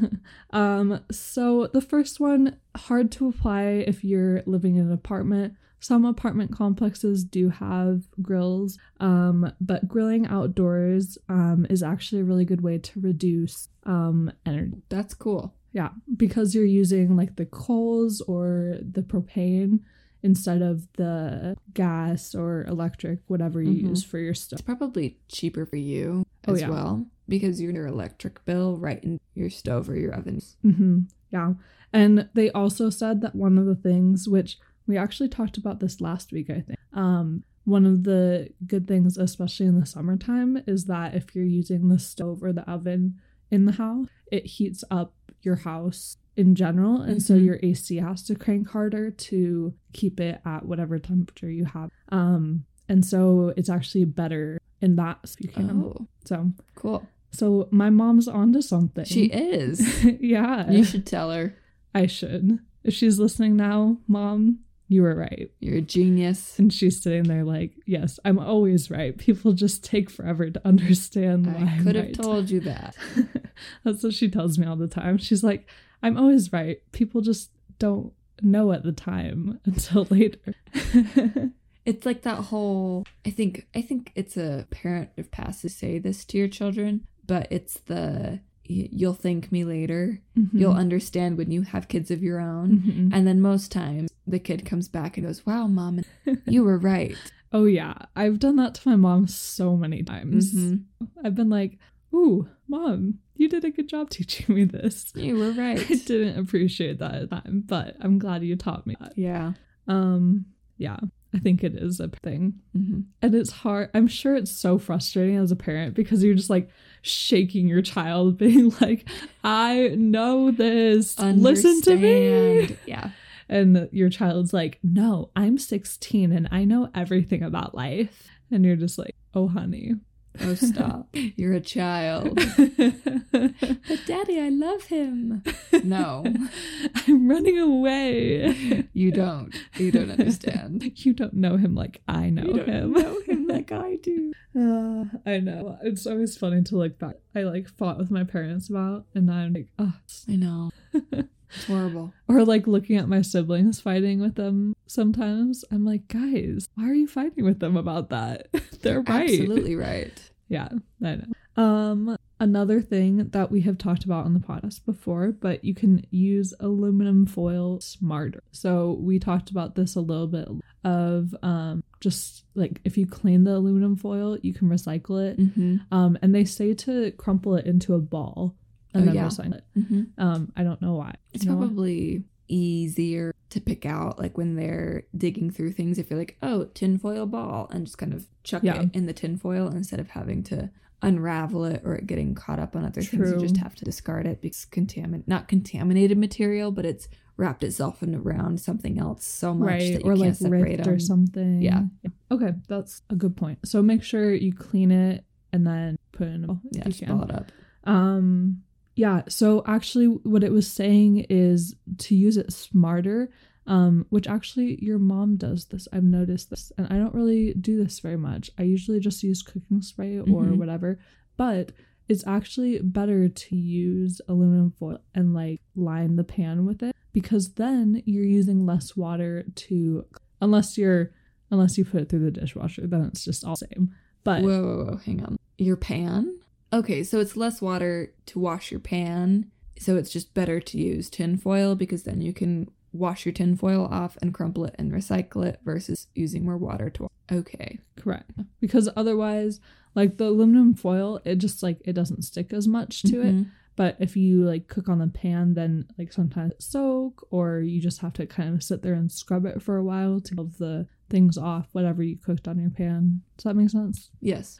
that. So the first one, hard to apply if you're living in an apartment. Some apartment complexes do have grills, but grilling outdoors is actually a really good way to reduce energy. That's cool. Yeah, because you're using like the coals or the propane instead of the gas or electric, whatever you use for your stove. It's probably cheaper for you as well, because your electric bill right in your stove or your oven. Mm-hmm. Yeah. And they also said that one of the things, which we actually talked about this last week, I think, one of the good things, especially in the summertime, is that if you're using the stove or the oven in the house, it heats up your house in general, and so your AC has to crank harder to keep it at whatever temperature you have. And so it's actually better in that if you can. Oh, so cool. So my mom's onto something. She is. Yeah. You should tell her. I should. If she's listening now, Mom, you were right. You're a genius. And she's sitting there like, yes, I'm always right. People just take forever to understand why I could I'm have right. told you that. That's what she tells me all the time. She's like, I'm always right. People just don't know at the time until later. It's like that whole, I think it's a parent of past to say this to your children, but it's the, you'll thank me later. Mm-hmm. You'll understand when you have kids of your own. Mm-hmm. And then most times the kid comes back and goes, wow, Mom, you were right. Oh yeah. I've done that to my mom so many times. Mm-hmm. I've been like, ooh, Mom, you did a good job teaching me this. You were right. I didn't appreciate that at the time, but I'm glad you taught me that. Yeah. Yeah, I think it is a thing. Mm-hmm. And it's hard. I'm sure it's so frustrating as a parent because you're just like shaking your child, being like, I know this. Listen to me. Yeah. And your child's like, no, I'm 16 and I know everything about life. And you're just like, oh, honey. Oh, stop. You're a child. But Daddy, I love him. No. I'm running away. You don't. You don't understand. You don't know him like I know You don't him. know him like I do. I know. It's always funny to look back. I like fought with my parents about, and now I'm like, oh. I know. It's horrible. Or like looking at my siblings fighting with them sometimes. I'm like, guys, why are you fighting with them about that? They're right. Absolutely right. Yeah, I know. Another thing that we have talked about on the podcast before, but you can use aluminum foil smarter. So we talked about this a little bit of just like if you clean the aluminum foil, you can recycle it. Mm-hmm. And they say to crumple it into a ball and then recycle it. Mm-hmm. I don't know why. It's probably easier to pick out like when they're digging through things if you're like, oh, tinfoil ball, and just kind of chuck it in the tinfoil instead of having to unravel it or it getting caught up on other things. You just have to discard it because not contaminated material, but it's wrapped itself in around something else so much that you or can't like separate ripped them. or something. Yeah. Okay, that's a good point. So make sure you clean it and then put it in a bowl. Yeah, just ball it up. Yeah, so actually what it was saying is to use it smarter, which actually your mom does this. I've noticed this, and I don't really do this very much. I usually just use cooking spray or whatever, but it's actually better to use aluminum foil and like line the pan with it, because then you're using less water to, unless you put it through the dishwasher, then it's just all the same. But whoa, hang on. Your pan? Okay, so it's less water to wash your pan, so it's just better to use tin foil, because then you can wash your tin foil off and crumple it and recycle it versus using more water to wash. Okay. Correct. Because otherwise, like the aluminum foil, it just like, it doesn't stick as much to it. But if you like cook on the pan, then like sometimes it soak, or you just have to kind of sit there and scrub it for a while to get the things off, whatever you cooked on your pan. Does that make sense? Yes.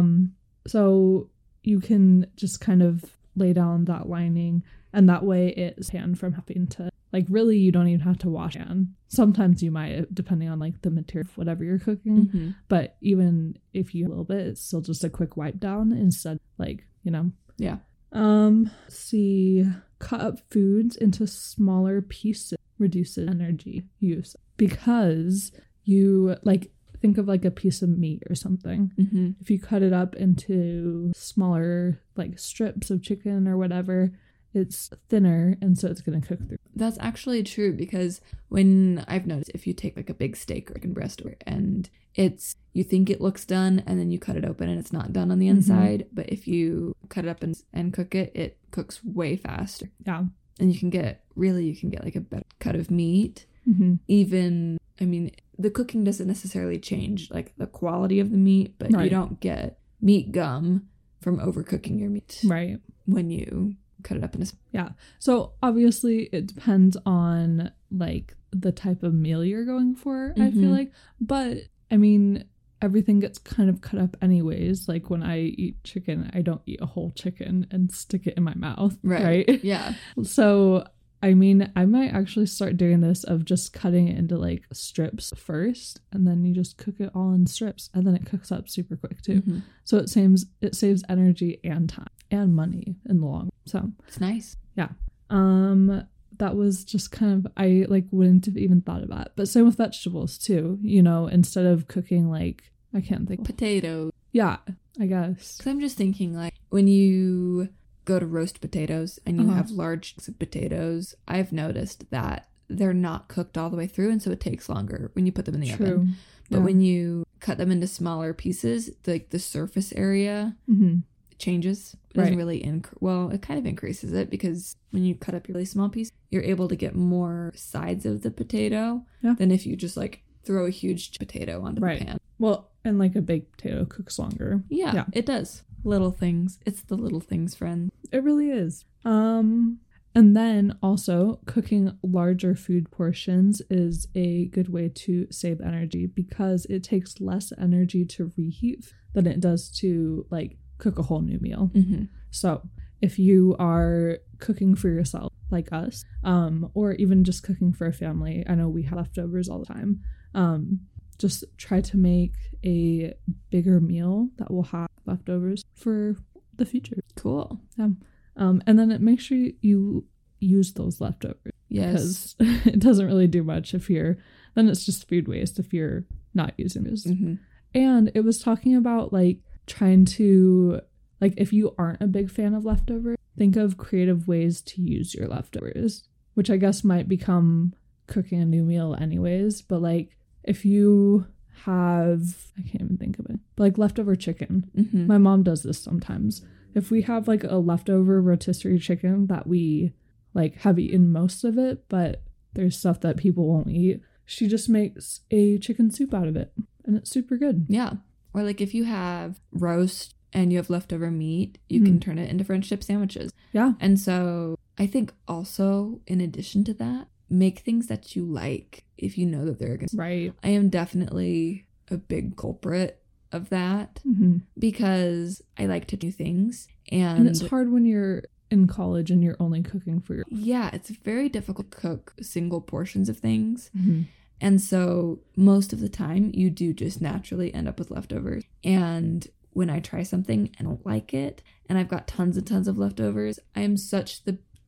So you can just kind of lay down that lining, and that way it's pan from having to, like, really you don't even have to wash pan. Sometimes you might, depending on like the material, whatever you're cooking. But even if you a little bit, it's still just a quick wipe down instead, like, you know. Yeah. Let's see. Cut up foods into smaller pieces reduces energy use, because you like, think of like a piece of meat or something. If you cut it up into smaller like strips of chicken or whatever, it's thinner, and so it's going to cook through. That's actually true, because when I've noticed, if you take like a big steak or chicken breast and you think it looks done, and then you cut it open and it's not done on the inside, but if you cut it up and cook it, it cooks way faster. Yeah. And you can get like a better cut of meat. Even, I mean, the cooking doesn't necessarily change like the quality of the meat, but you don't get meat gum from overcooking your meat. Right. When you cut it up in a... Yeah. So obviously it depends on like the type of meal you're going for, I feel like. But I mean, everything gets kind of cut up anyways. Like when I eat chicken, I don't eat a whole chicken and stick it in my mouth. Right? Yeah. So I mean, I might actually start doing this of just cutting it into like strips first, and then you just cook it all in strips, and then it cooks up super quick too. So it saves energy and time and money in the long run. So it's nice. Yeah. That was just kind of, I like wouldn't have even thought about it. But same with vegetables too, you know, instead of cooking like, I can't think. Potatoes. Yeah, I guess. Because I'm just thinking like when you go to roast potatoes and you have large chunks of potatoes, I've noticed that they're not cooked all the way through, and so it takes longer when you put them in the oven. But when you cut them into smaller pieces, like the surface area changes. It doesn't really it kind of increases it, because when you cut up your really small piece, you're able to get more sides of the potato than if you just like throw a huge potato onto the pan. Well, and like a baked potato cooks longer. Yeah, it does. Little things. It's the little things, friend. It really is. And then also cooking larger food portions is a good way to save energy, because it takes less energy to reheat than it does to like cook a whole new meal. So if you are cooking for yourself like us, or even just cooking for a family, I know we have leftovers all the time, just try to make a bigger meal that will have leftovers for the future. Cool. And then make sure you use those leftovers. Yes. Because it doesn't really do much then it's just food waste if you're not using those. And it was talking about like trying to, like, if you aren't a big fan of leftovers, think of creative ways to use your leftovers, which I guess might become cooking a new meal anyways. But like if you have, I can't even think of it, but like leftover chicken. My mom does this sometimes. If we have like a leftover rotisserie chicken that we like have eaten most of it, but there's stuff that people won't eat, she just makes a chicken soup out of it, and it's super good. Yeah. Or like if you have roast and you have leftover meat, you can turn it into French dip sandwiches. Yeah. And so I think also, in addition to that, make things that you like if you know that they're going to... Right. I am definitely a big culprit of that, because I like to do things. And it's hard when you're in college and you're only cooking for your... Yeah, it's very difficult to cook single portions of things. And so most of the time you do just naturally end up with leftovers. And when I try something and don't like it, and I've got tons and tons of leftovers, I am such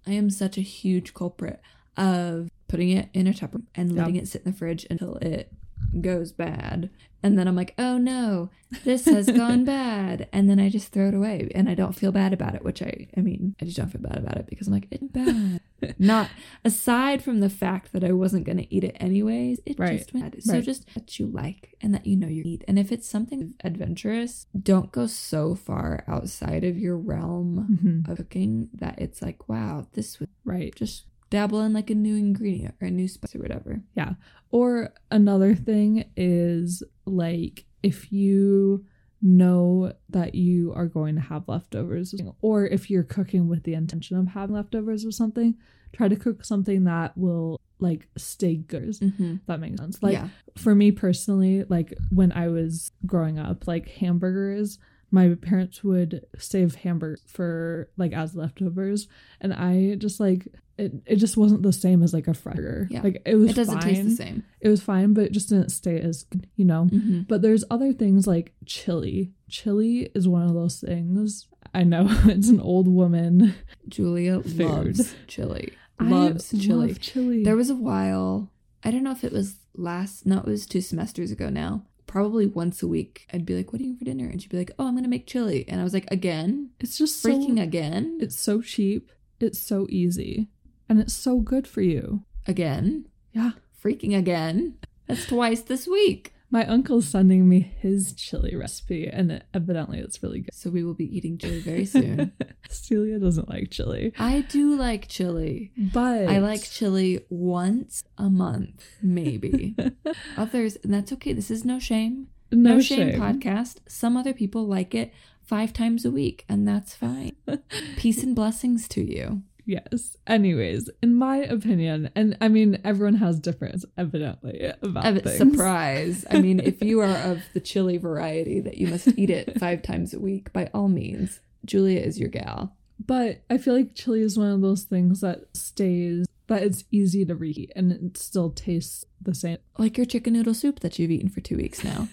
a huge culprit of putting it in a Tupperware and letting it sit in the fridge until it goes bad. And then I'm like, oh no, this has gone bad. And then I just throw it away and I don't feel bad about it, which I just don't feel bad about it because I'm like, it's bad. Not aside from the fact that I wasn't going to eat it anyways, it just went bad. So just that you like and that you know you eat. And if it's something adventurous, don't go so far outside of your realm of cooking that it's like, wow, this was just dabble in like a new ingredient or a new spice or whatever. Yeah. Or another thing is like if you know that you are going to have leftovers, or if you're cooking with the intention of having leftovers or something, try to cook something that will like stay good. That makes sense. Like for me personally, like when I was growing up, like hamburgers, my parents would save hamburgers for like as leftovers, and I just like it just wasn't the same as like a fresh burger. Yeah. Like it doesn't taste the same. It was fine, but it just didn't stay as good, you know. But there's other things like chili. Chili is one of those things. I know it's an old woman. Julia loves chili. I Love chili. There was a while, I don't know if it was it was 2 semesters ago now. Probably once a week, I'd be like, what are you eating for dinner? And she'd be like, oh, I'm going to make chili. And I was like, again? It's just freaking again? It's so cheap. It's so easy. And it's so good for you. Again? Yeah. Freaking again? That's twice this week. My uncle's sending me his chili recipe, and evidently it's really good. So we will be eating chili very soon. Celia doesn't like chili. I do like chili. But I like chili once a month, maybe. Others, and that's okay. This is no shame. No shame podcast. Some other people like it 5 times a week, and that's fine. Peace and blessings to you. Yes. Anyways, in my opinion, and I mean, everyone has difference, evidently, about things. Surprise. I mean, if you are of the chili variety that you must eat it 5 times a week, by all means, Julia is your gal. But I feel like chili is one of those things that stays, that it's easy to reheat and it still tastes the same. Like your chicken noodle soup that you've eaten for 2 weeks now.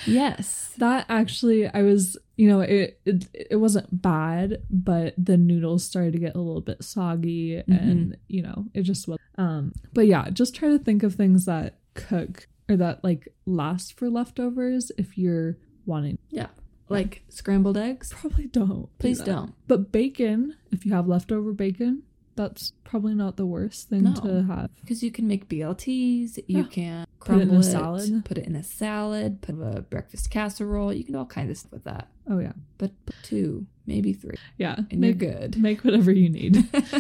Yes. That actually, I was, you know, it wasn't bad, but the noodles started to get a little bit soggy and, you know, it just was. But yeah, just try to think of things that cook or that like last for leftovers if you're wanting. Yeah. Like scrambled eggs? Probably don't. Please don't. But bacon, if you have leftover bacon, that's probably not the worst thing to have. Because you can make BLTs, you can crumble put it in a salad. Put it in a salad, put a breakfast casserole. You can do all kinds of stuff with that. Oh, yeah. But 2, maybe 3. Yeah. And you're good. Make whatever you need.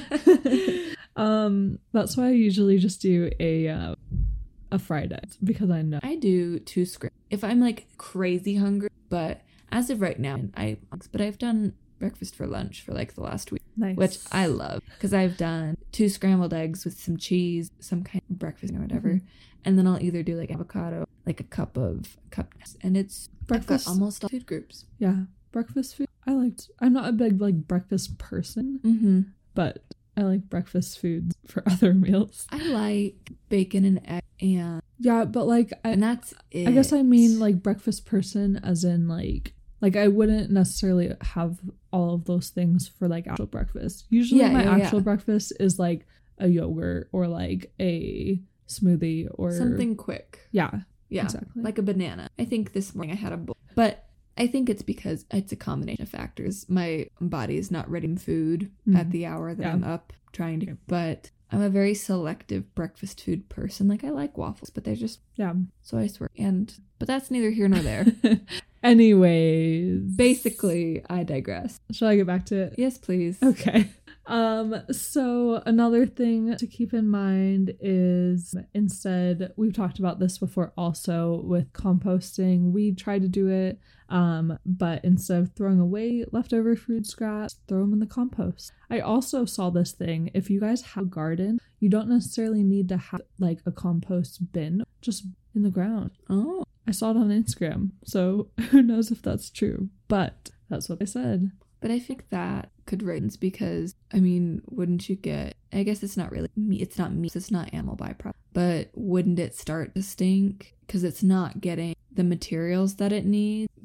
That's why I usually just do a fried egg, because I know. I do 2 scrambled. If I'm like crazy hungry, but as of right now, I've done breakfast for lunch for like the last week. Nice. Which I love because I've done 2 scrambled eggs with some cheese, some kind of breakfast or whatever, and then I'll either do like avocado, like a cup, and it's breakfast. I've got almost all food groups. Yeah, breakfast food. I'm not a big like breakfast person, but I like breakfast foods for other meals. I like bacon and egg and yeah, but like and that's it. I guess I mean like breakfast person as in like I wouldn't necessarily have all of those things for like actual breakfast. Usually my actual breakfast is like a yogurt or like a smoothie or something quick. Yeah, exactly. Like a banana. I think this morning I had a bowl, but I think it's because it's a combination of factors. My body is not ready for food at the hour that I'm up trying to, but I'm a very selective breakfast food person. Like I like waffles, but they're just, so I swear. But that's neither here nor there. Anyways. Basically, I digress. Shall I get back to it? Yes, please. Okay. So another thing to keep in mind is instead, we've talked about this before also with composting. We try to do it, but instead of throwing away leftover food scraps, throw them in the compost. I also saw this thing. If you guys have a garden, you don't necessarily need to have like a compost bin, just in the ground. Oh. I saw it on Instagram, so who knows if that's true, but that's what I said. But I think that could raise because, I mean, wouldn't you get, I guess it's not really meat, it's not meat, it's not animal byproduct, but wouldn't it start to stink because it's not getting the materials that it needs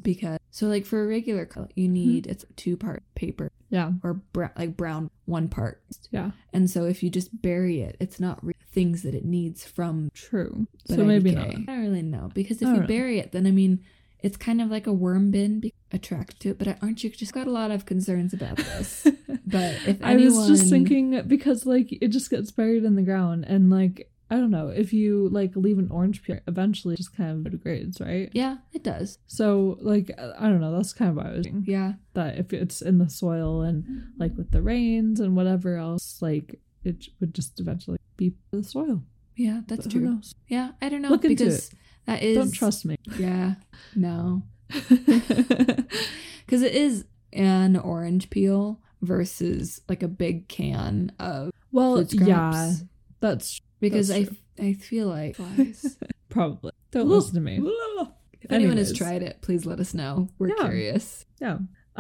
because so like for a regular color you need it's 2-part paper or brown 1 part. And so if you just bury it, it's not things that it needs from true. So IDK. maybe not. I don't really know, because if you bury it, then I mean it's kind of like a worm bin, attracted to it, but aren't you just got a lot of concerns about this? But if anyone... I was just thinking, because like it just gets buried in the ground, and like I don't know, if you like leave an orange peel, eventually it just kind of degrades, right? Yeah, it does. So like I don't know, that's kind of what I was thinking. Yeah. That if it's in the soil and like with the rains and whatever else, like it would just eventually be the soil. Yeah, that's but true. Who knows? Yeah, I don't know. Look into because it. That is... Don't trust me. Yeah, no. Because it is an orange peel versus like a big can of food scraps. Yeah, that's because that's I feel like flies. Probably. Don't listen to me. If anyone has tried it, please let us know. We're curious. Yeah.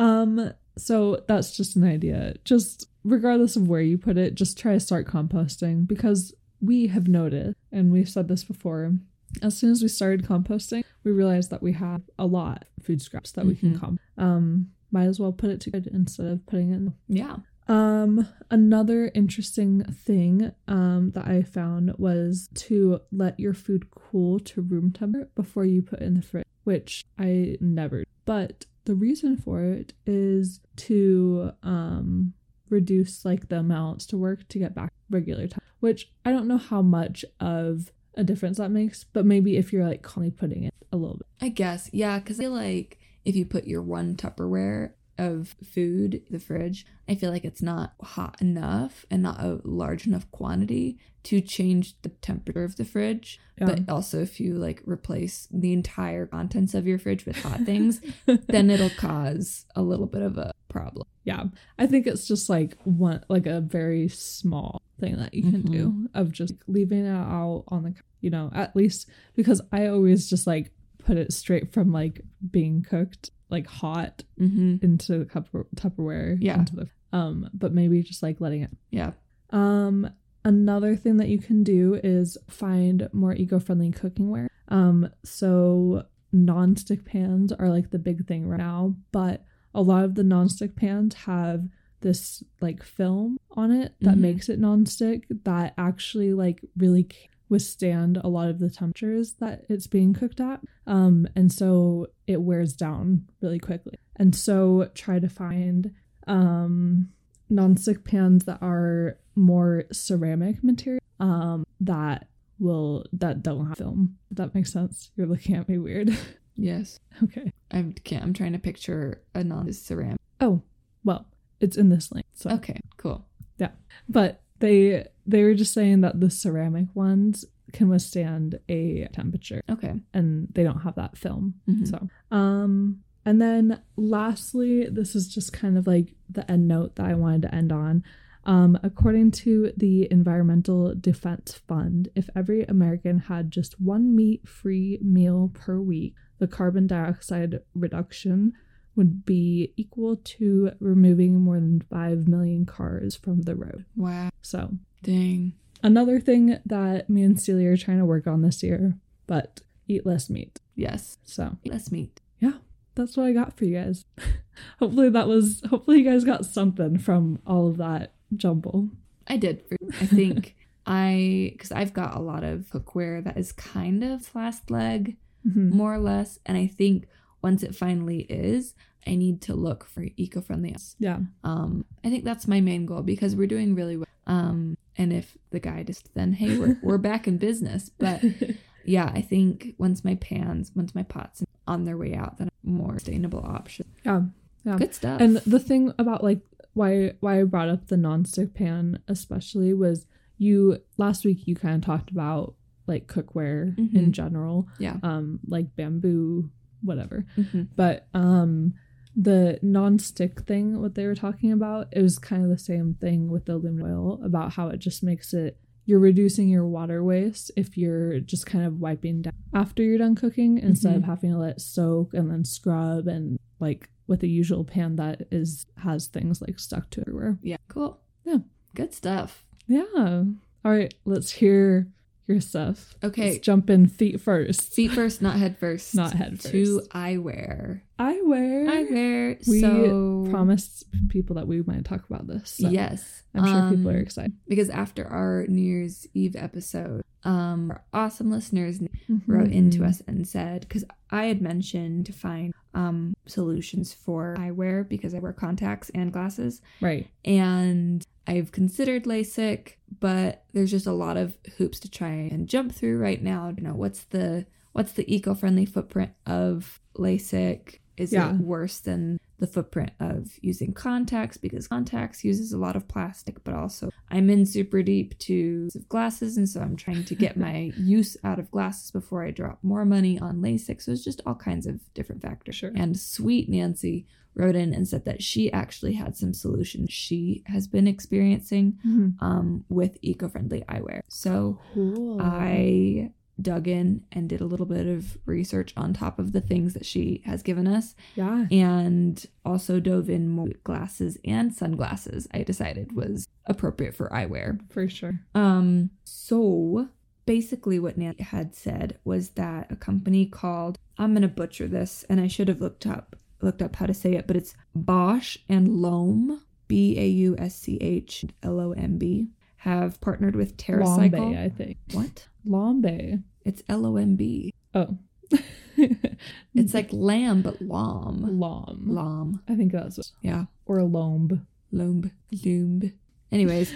So that's just an idea. Just regardless of where you put it, just try to start composting, because we have noticed, and we've said this before, as soon as we started composting, we realized that we have a lot of food scraps that we can compost. Might as well put it to good instead of putting it in. Yeah. Another interesting thing that I found was to let your food cool to room temperature before you put it in the fridge, which I never do. But the reason for it is to reduce like the amounts to work to get back regular time, which I don't know how much of a difference that makes, but maybe if you're like constantly putting it a little bit. I guess, yeah, because I feel like if you put your 1 Tupperware of food in the fridge, I feel like it's not hot enough and not a large enough quantity to change the temperature of the fridge. Yeah. But also if you like replace the entire contents of your fridge with hot things, then it'll cause a little bit of a problem. Yeah, I think it's just like a very small thing that you can do of just leaving it out on the, you know, at least, because I always just like put it straight from like being cooked like hot into the Tupperware. Yeah. Into the, but maybe just like letting it. Yeah. Another thing that you can do is find more eco-friendly cookware. So non-stick pans are like the big thing right now, but a lot of the non-stick pans have this like film on it that makes it non-stick that actually like really withstand a lot of the temperatures that it's being cooked at. And so it wears down really quickly. And so try to find non-stick pans that are more ceramic material that don't have film. If that makes sense. You're looking at me weird. Yes. Okay. I'm trying to picture a non-ceramic. Oh, well, it's in this link. So. Okay, cool. Yeah. But they were just saying that the ceramic ones can withstand a temperature. Okay. And they don't have that film. So, and then lastly, this is just kind of like the end note that I wanted to end on. According to the Environmental Defense Fund, if every American had just 1 meat-free meal per week, the carbon dioxide reduction would be equal to removing more than 5 million cars from the road. Wow. So, dang. Another thing that me and Celia are trying to work on this year, but eat less meat. Yes. So, eat less meat. Yeah. That's what I got for you guys. Hopefully you guys got something from all of that jumble. I did. I think because I've got a lot of cookware that is kind of last leg, more or less. And I think once it finally is, I need to look for eco-friendly. Yeah. I think that's my main goal because we're doing really well. And if the guy just then, hey, we're back in business. But yeah, I think once my pots are on their way out, then a more sustainable option. Yeah. Yeah. Good stuff. And the thing about like why I brought up the nonstick pan especially was last week you kind of talked about like cookware in general. Yeah. Like bamboo, whatever. But the non-stick thing, what they were talking about, it was kind of the same thing with the aluminum foil about how it just makes it, you're reducing your water waste if you're just kind of wiping down after you're done cooking instead of having to let it soak and then scrub and like with the usual pan that has things like stuck to everywhere. Yeah. Cool. Yeah. Good stuff. Yeah. All right. Let's hear your stuff. Okay. Let's jump in feet first. Feet first, not head first. Not head first. To eyewear. Eyewear. We promised people that we might talk about this. So yes. I'm sure people are excited. Because after our New Year's Eve episode, our awesome listeners wrote into us and said, because I had mentioned to find solutions for eyewear because I wear contacts and glasses. Right. And I've considered LASIK, but there's just a lot of hoops to try and jump through right now. You know, what's the eco-friendly footprint of LASIK? Is it worse than the footprint of using contacts? Because contacts uses a lot of plastic, but also I'm in super deep to glasses, and so I'm trying to get my use out of glasses before I drop more money on LASIK. So it's just all kinds of different factors. Sure. And sweet Nancy wrote in and said that she actually had some solutions she has been experiencing with eco-friendly eyewear. So cool. I dug in and did a little bit of research on top of the things that she has given us. Yeah. And also dove in more glasses and sunglasses I decided was appropriate for eyewear. For sure. So basically what Nancy had said was that a company called, I'm going to butcher this and I should have looked up how to say it, but it's Bausch and Lomb, BAUSCH have partnered with TerraCycle. Lombe, I think. What? Lombe. It's LOMB. Oh. It's like lamb, but lom. Lom. I think that's what. Yeah. Or lomb. Loomb. Anyways,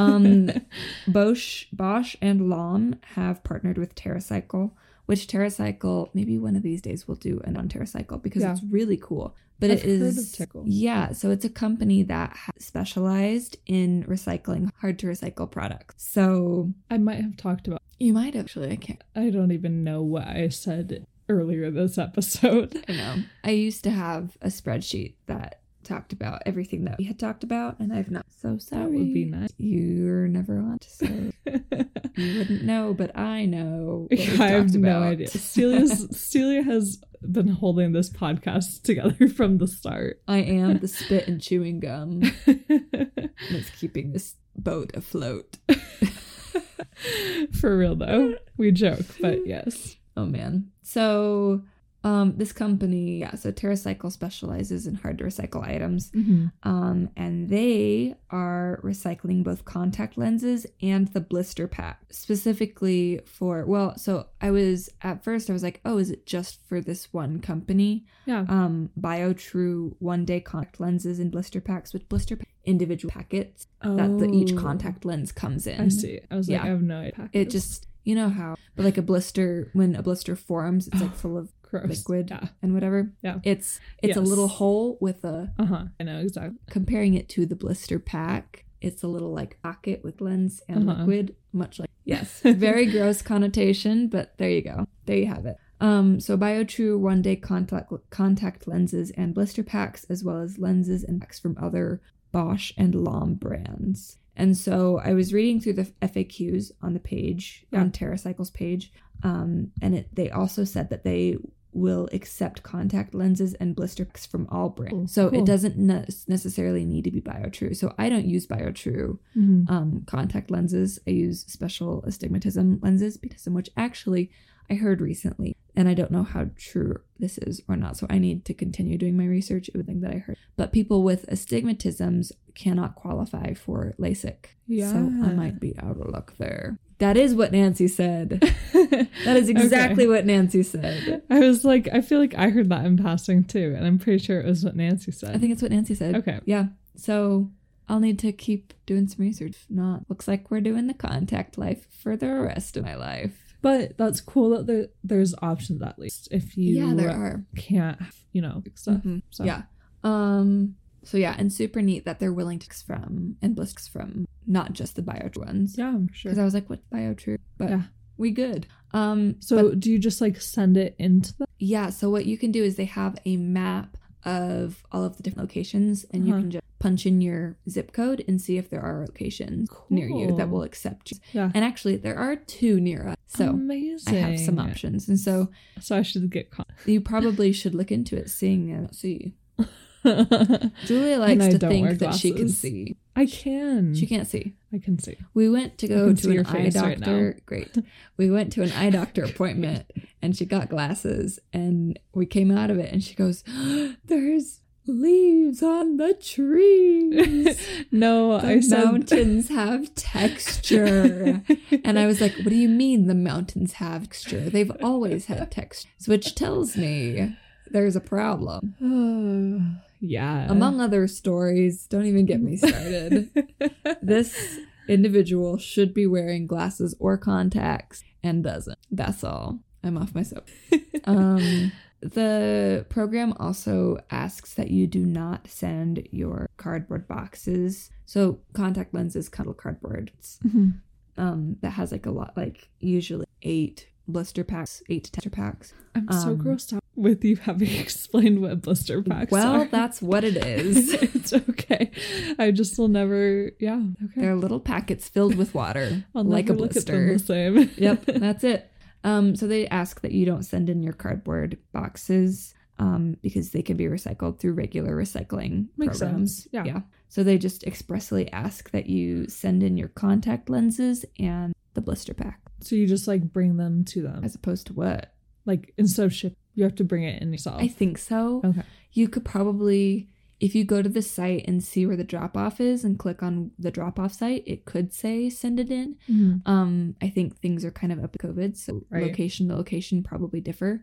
Bosch and Lom have partnered with TerraCycle, which TerraCycle, maybe one of these days we'll do an on TerraCycle because it's really cool. But I've heard of TerraCycle. Yeah, so it's a company that specialized in recycling hard to recycle products. So I might have talked about. You might have, actually. I don't even know what I said earlier this episode. I know. I used to have a spreadsheet that talked about everything that we had talked about, and I've not. So sorry. That would be nice. You're never on, so you wouldn't know, but I know. I have no idea. Celia has been holding this podcast together from the start. I am the spit and chewing gum that's keeping this boat afloat. For real though, we joke, but yes. Oh man. So this company, so TerraCycle specializes in hard to recycle items, and they are recycling both contact lenses and the blister pack specifically for. Well, so I was like, oh, is it just for this one company? Yeah. BioTrue 1-day contact lenses and blister packs with blister individual packets that each contact lens comes in. I see. I was like, I have no idea. It just, you know how, but like when a blister forms, it's like full of gross liquid and whatever. Yeah. It's a little hole with a. I know exactly. Comparing it to the blister pack, it's a little like pocket with lens and liquid, much like very gross connotation, but there you go. There you have it. So BioTrue 1-day contact lenses and blister packs, as well as lenses and packs from other Bausch and Lomb brands. And so I was reading through the FAQs on the page, on TerraCycle's page, and they also said that they will accept contact lenses and blister packs from all brands. So it doesn't necessarily need to be BioTrue. So I don't use BioTrue contact lenses. I use special astigmatism lenses, which actually I heard recently, and I don't know how true this is or not, so I need to continue doing my research. It was a thing that I heard. But people with astigmatisms cannot qualify for LASIK. Yeah. So I might be out of luck there. That is what Nancy said. That is exactly what Nancy said. I was like, I feel like I heard that in passing too, and I'm pretty sure it was what Nancy said. I think it's what Nancy said. Okay. Yeah. So I'll need to keep doing some research. If not, looks like we're doing the contact life for the rest of my life. But that's cool that there's options at least if you there are. Can't, stuff. So. Yeah. So yeah, and super neat that they're willing to from and blisters from not just the BioTrue ones. Yeah, I'm sure. Because I was like, what BioTrue? But we good. So do you just like send it into them? Yeah. So what you can do is they have a map of all of the different locations, and you can just punch in your zip code and see if there are locations near you that will accept you. Yeah. And actually, there are 2 near us. So amazing. I have some options. And so I should get caught. You probably should look into it, seeing see. Julia likes to think that she can see. I can. She can't see. I can see. We went to go to an eye doctor. Right. Great. We went to an eye doctor appointment and she got glasses and we came out of it and she goes, there's leaves on the trees. No, I said mountains have texture. And I was like, what do you mean the mountains have texture? They've always had texture. Which tells me there's a problem. Yeah. Among other stories, don't even get me started. This individual should be wearing glasses or contacts and doesn't. That's all. I'm off my soap. The program also asks that you do not send your cardboard boxes. So contact lenses, cuddle cardboard. That has like a lot, like usually 8 blister packs, 8 to 10 packs. I'm so grossed out with you having explained what blister packs are. Well, that's what it is. It's okay. I just will never, yeah. Okay. They're little packets filled with water, I'll like never a look at blister. them the same. Yep, that's it. So they ask that you don't send in your cardboard boxes because they can be recycled through regular recycling Makes programs. sense. Yeah. So they just expressly ask that you send in your contact lenses and the blister pack. So you just like bring them to them. As opposed to what? Like instead of ship, you have to bring it in yourself. I think so. Okay. You could probably, if you go to the site and see where the drop-off is and click on the drop-off site, it could say send it in. Mm-hmm. I think things are kind of up to COVID, so location to location probably differ.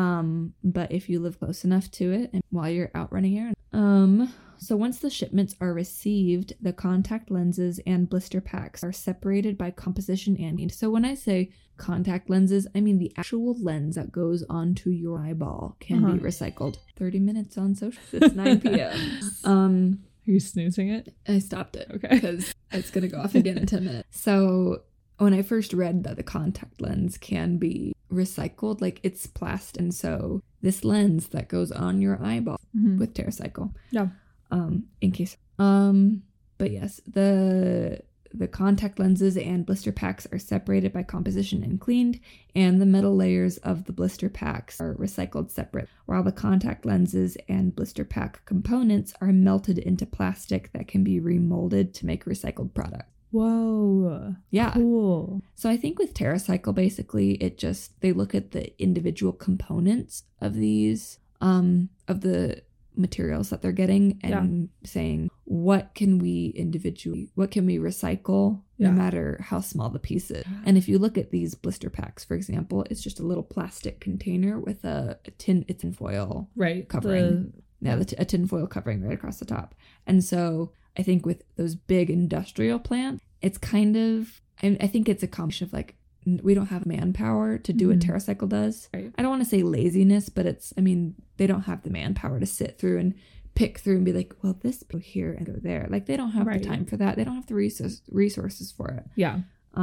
But if you live close enough to it and while you're out running errands. So once the shipments are received, the contact lenses and blister packs are separated by composition and. So when I say contact lenses, I mean the actual lens that goes onto your eyeball can be recycled. 30 minutes on social. It's 9 p.m. Are you snoozing it? I stopped it. Okay. Because it's going to go off again in 10 minutes. So when I first read that the contact lens can be recycled, like it's plastic. And so this lens that goes on your eyeball with TerraCycle. Yeah. In case. But yes, the contact lenses and blister packs are separated by composition and cleaned, and the metal layers of the blister packs are recycled separate, while the contact lenses and blister pack components are melted into plastic that can be remolded to make recycled product. Whoa. Yeah. Cool. So I think with TerraCycle, basically, they look at the individual components of these, of the materials that they're getting and saying, what can we recycle no matter how small the piece is. And if you look at these blister packs, for example, it's just a little plastic container with a tin foil covering. A tin foil covering right across the top. And so I think with those big industrial plants, it's kind of, I think it's a combination of like, we don't have manpower to do what TerraCycle does. Right. I don't want to say laziness, but they don't have the manpower to sit through and pick through and be like, well, this go here and go there. Like they don't have the time for that. They don't have the resources for it. Yeah.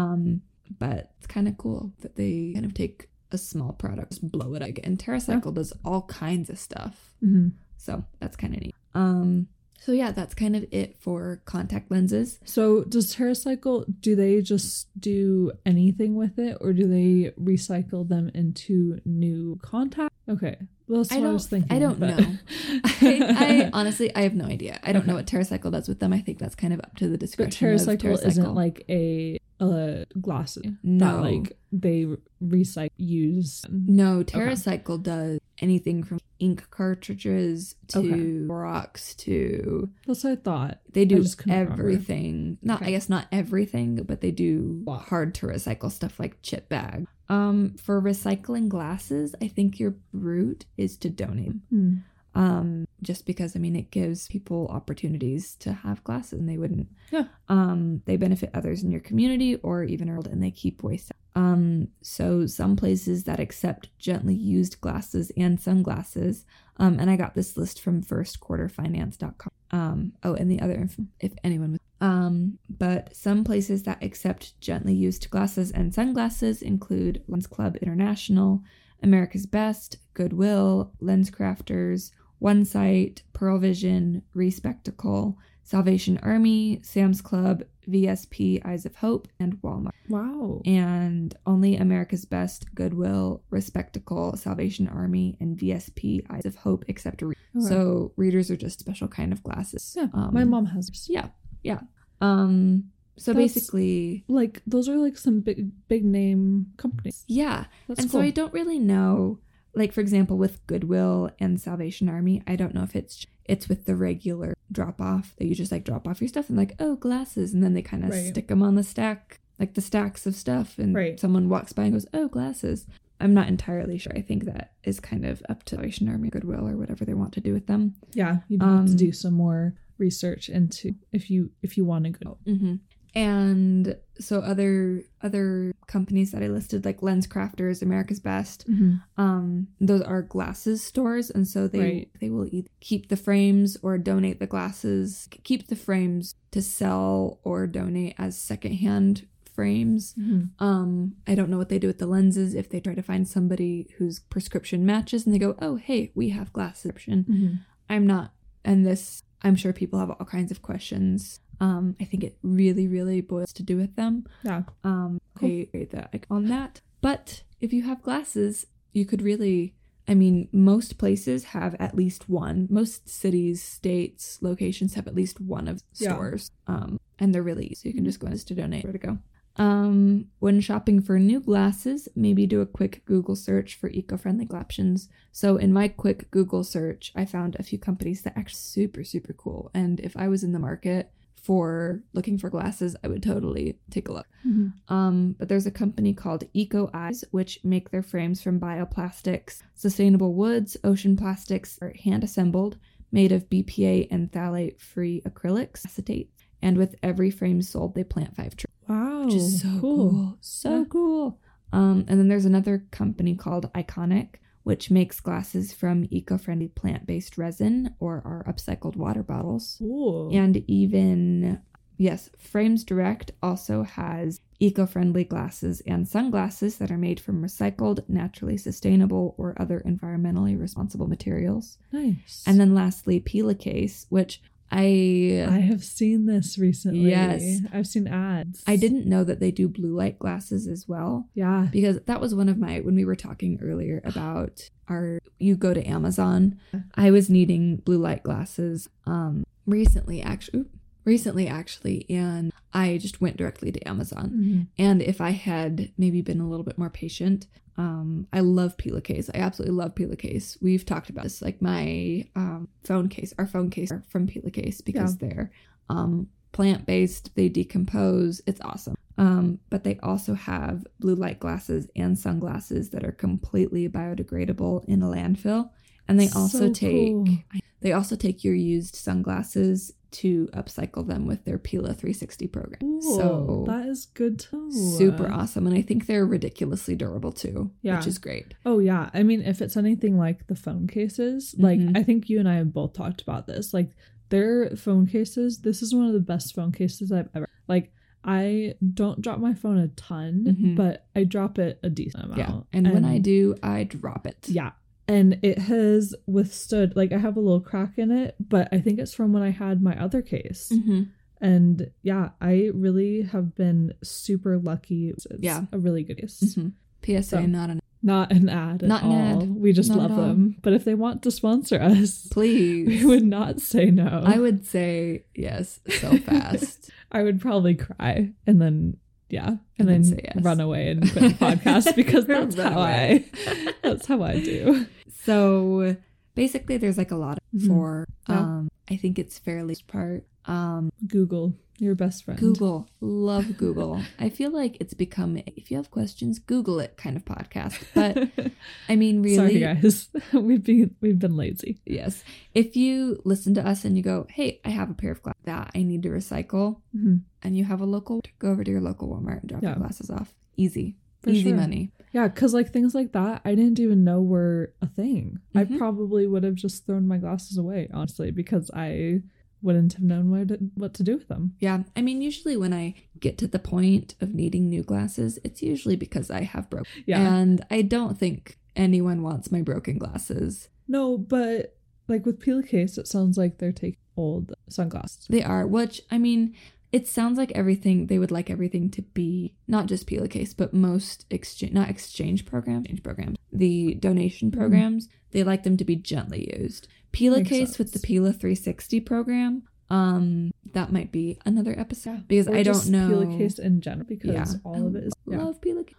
But it's kind of cool that they kind of take a small product, just blow it again. And TerraCycle does all kinds of stuff. So that's kind of neat. So yeah, that's kind of it for contact lenses. So does TerraCycle, do they just do anything with it, or do they recycle them into new contact? Okay, well, that's what I was thinking. I don't know. I honestly, I have no idea. I don't know what TerraCycle does with them. I think that's kind of up to the discretion of TerraCycle. Isn't like a glasses that like they use. No, TerraCycle does anything from ink cartridges to rocks to. That's what I thought. They do everything. I guess not everything, but they do hard to recycle stuff like chip bag. For recycling glasses, I think your route is to donate. Just because it gives people opportunities to have glasses and they wouldn't. Yeah. They benefit others in your community or even and they keep waste. So some places that accept gently used glasses and sunglasses, and I got this list from firstquarterfinance.com. And the other info, if anyone was. But some places that accept gently used glasses and sunglasses include Lens Club International, America's Best, Goodwill, Lens Crafters, One Sight, Pearl Vision, Respectacle, Salvation Army, Sam's Club, VSP, Eyes of Hope, and Walmart. Wow. And only America's Best, Goodwill, Respectacle, Salvation Army, and VSP, Eyes of Hope accept Okay. So readers are just a special kind of glasses. Yeah, my mom has. Yeah. So That's- basically, Like, those are like some big name companies. yeah. That's And cool. so I don't really know, like, for example, with Goodwill and Salvation Army, I don't know if it's with the regular drop off that you just like drop off your stuff and like, oh, glasses. And then they kind of Right. stick them on the stack, like the stacks of stuff. And Right. someone walks by and goes, oh, glasses. I'm not entirely sure. I think that is kind of up to Salvation Army, Goodwill, or whatever they want to do with them. Yeah, you'd have to do some more research into if you want to go. Mm-hmm. And so other companies that I listed, like Lens Crafters, America's Best, those are glasses stores, and so they will either keep the frames or donate the glasses, keep the frames to sell or donate as secondhand frames. I don't know what they do with the lenses, if they try to find somebody whose prescription matches and they go, oh, hey, we have glasses prescription. I'm not, and this, I'm sure people have all kinds of questions. I think it really, really boils to do with them. Yeah. I rate that on that. But if you have glasses, you could really, I mean, most places have at least one. Most cities, states, locations have at least one of stores. And they're really easy. So you can just go in to donate. Where to go. When shopping for new glasses, maybe do a quick Google search for eco-friendly options. So in my quick Google search, I found a few companies that are actually super, super cool. And if I was in the market for looking for glasses, I would totally take a look. But there's a company called Eco Eyes, which make their frames from bioplastics, sustainable woods, ocean plastics, or hand assembled, made of BPA and phthalate-free acrylics, acetate. And with every frame sold, they plant 5 trees. Wow, Which is so cool. So cool. And then there's another company called Iconic, which makes glasses from eco-friendly plant-based resin or our upcycled water bottles. Ooh. And even, yes, Frames Direct also has eco-friendly glasses and sunglasses that are made from recycled, naturally sustainable, or other environmentally responsible materials. Nice. And then lastly, Pillowcase, which I have seen this recently. Yes. I've seen ads. I didn't know that they do blue light glasses as well. Yeah. Because that was one of my, when we were talking earlier about you go to Amazon, I was needing blue light glasses recently actually, and I just went directly to Amazon. And if I had maybe been a little bit more patient, I love Pillowcase. I absolutely love Pillowcase. We've talked about this, like my phone case are from Pillowcase because they're plant-based, they decompose, it's awesome. But they also have blue light glasses and sunglasses that are completely biodegradable in a landfill. And they also take your used sunglasses to upcycle them with their Pila 360 program. Ooh, so that is good too. Super awesome. And I think they're ridiculously durable too, which is great. Oh yeah. I mean, if it's anything like the phone cases, like I think you and I have both talked about this, like their phone cases, this is one of the best phone cases I've ever, like I don't drop my phone a ton, but I drop it a decent amount. Yeah. And when I do, I drop it. Yeah. And it has withstood, like I have a little crack in it, but I think it's from when I had my other case. And yeah, I really have been super lucky. It's a really good case. PSA, So, not an ad Not at an all. ad. We just Not love at all. them. But if they want to sponsor us, please. we would not say no. I would say yes so fast. I would probably cry and then then say yes. run away and quit the podcast because that's how I do. So basically there's like a lot for I think it's fairly part Google, your best friend. Google, love Google. I feel like it's become, if you have questions, Google it kind of podcast. But I mean, really, sorry guys, we've been lazy. Yes, if you listen to us and you go, hey, I have a pair of glasses that I need to recycle, and you have a local, go over to your local Walmart and drop your glasses off. Easy money. Yeah, because like things like that, I didn't even know were a thing. I probably would have just thrown my glasses away, honestly, because I wouldn't have known what to do with them. Yeah, I mean, usually when I get to the point of needing new glasses, it's usually because I have broken. Yeah. And I don't think anyone wants my broken glasses. No, but like with Pillowcase, it sounds like they're taking old sunglasses. They are, which, I mean, it sounds like they would like everything to be not just Pillowcase, but most exchange programs, the donation programs, they like them to be gently used. Pillowcase with the Pila 360 program, that might be another episode because I don't know Pillowcase in general because all of it is love Pillowcase.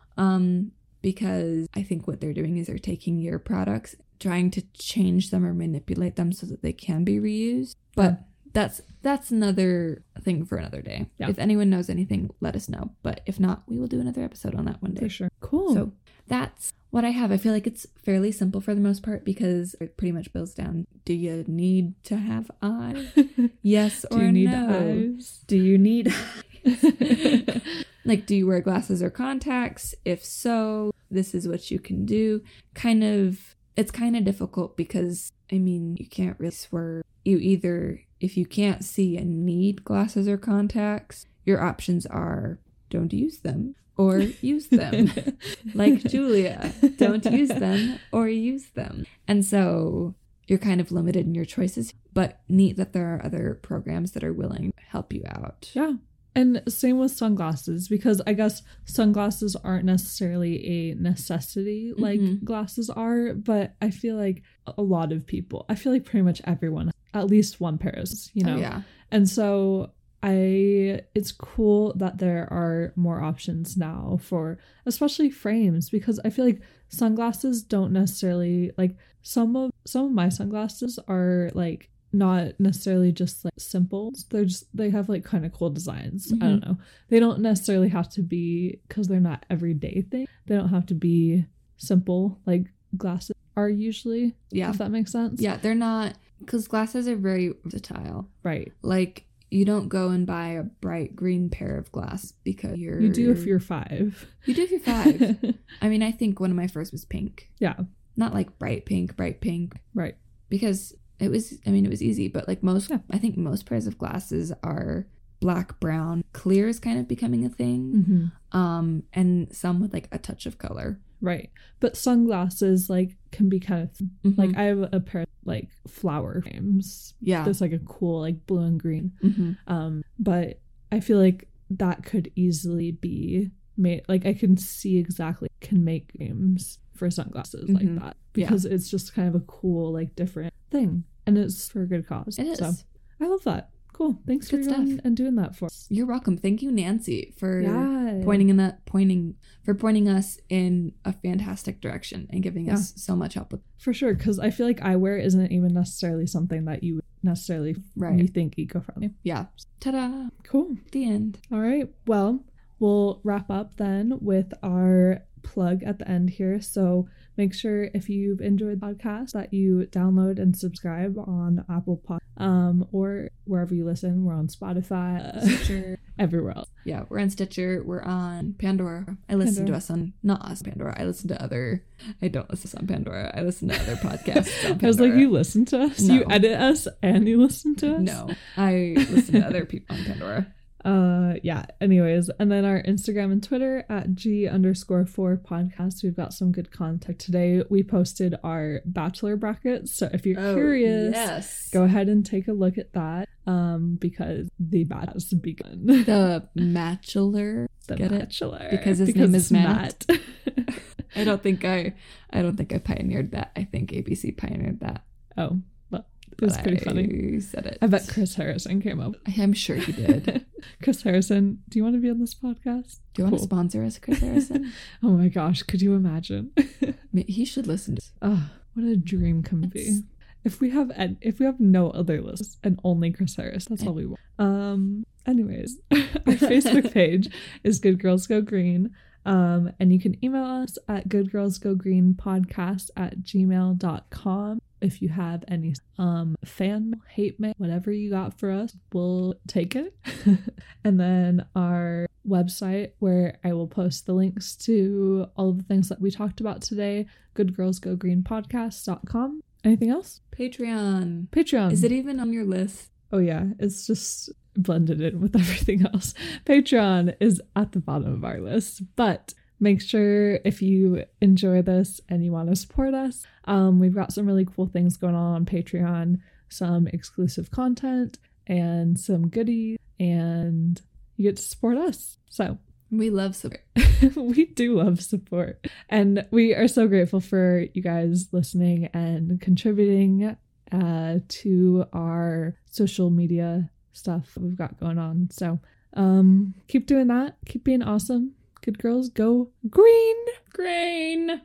Because I think what they're doing is they're taking your products, trying to change them or manipulate them so that they can be reused. But that's another thing for another day. Yeah. If anyone knows anything, let us know. But if not, we will do another episode on that one day. For sure. Cool. So that's what I have. I feel like it's fairly simple for the most part because it pretty much boils down. Do you need to have eyes? Yes or no? Do you need eyes? Do you need eyes? Like, do you wear glasses or contacts? If so, this is what you can do. It's kind of difficult because, I mean, you can't really swerve. If you can't see and need glasses or contacts, your options are don't use them or use them. Like Julia, don't use them or use them. And so you're kind of limited in your choices, but neat that there are other programs that are willing to help you out. Yeah. And same with sunglasses, because I guess sunglasses aren't necessarily a necessity like glasses are, but I feel like a lot of people, I feel like pretty much everyone, at least one pair is, you know? Oh, yeah. And so it's cool that there are more options now for especially frames, because I feel like sunglasses don't necessarily, like some of my sunglasses are like not necessarily just like simple. They have like kind of cool designs. I don't know. They don't necessarily have to be, because they're not everyday thing. They don't have to be simple like glasses are usually. Yeah. If that makes sense. Yeah, they're not, because glasses are very versatile. Right. Like you don't go and buy a bright green pair of glass because you do if you're 5. You do if you're 5. I mean, I think one of my first was pink. Yeah. Not like bright pink. Right. Because it was easy, but like I think most pairs of glasses are black, brown. Clear is kind of becoming a thing. And some with like a touch of color. Right. But sunglasses like can be kind of like I have a pair of like flower frames. Yeah. That's like a cool like blue and green. But I feel like that could easily be made, like I can see exactly can make frames for sunglasses like that, because it's just kind of a cool like different thing. And it's for a good cause. It is. So I love that. Cool. Thanks for going and doing that for us. You're welcome. Thank you, Nancy, for pointing us in a fantastic direction and giving us so much help with. For sure, because I feel like eyewear isn't even necessarily something that you would necessarily you think eco-friendly. Yeah. Ta-da. Cool. The end. All right. Well, we'll wrap up then with our plug at the end here. So make sure if you've enjoyed the podcast that you download and subscribe on Apple Podcast or wherever you listen. We're on Spotify, Stitcher, everywhere else. Yeah, we're on Stitcher. We're on Pandora. I listen to us on, not us, Pandora. I listen to other, I don't listen to us on Pandora. I listen to other podcasts on Pandora. I was like, you listen to us? No. You edit us and you listen to us? No, I listen to other people on Pandora. Yeah, anyways, and then our Instagram and Twitter at G_4 podcast. We've got some good content today. We posted our bachelor brackets, so if you're curious, go ahead and take a look at that, because the batch has begun. The bachelor, because his name is Matt. I don't think I pioneered that. I think ABC pioneered that. Oh, well, it was pretty funny. You said it. I bet Chris Harrison came up. I'm sure he did. Chris Harrison, do you want to be on this podcast? Do you want to sponsor us, Chris Harrison? Oh my gosh, could you imagine? He should listen to. Oh, what a dream can be. If we have no other lists and only Chris Harris, that's all we want. Anyways, our Facebook page is Good Girls Go Green. And you can email us at goodgirlsgogreenpodcast@gmail.com. If you have any fan mail, hate mail, whatever you got for us, we'll take it. And then our website, where I will post the links to all of the things that we talked about today, goodgirlsgogreenpodcast.com. Anything else? Patreon. Is it even on your list? Oh yeah, it's just blended in with everything else. Patreon is at the bottom of our list, but make sure if you enjoy this and you want to support us, we've got some really cool things going on Patreon, some exclusive content and some goodies and you get to support us. So We love support. we do love support. And we are so grateful for you guys listening and contributing to our social media stuff that we've got going on. So keep doing that. Keep being awesome. Good girls, go green. Grain.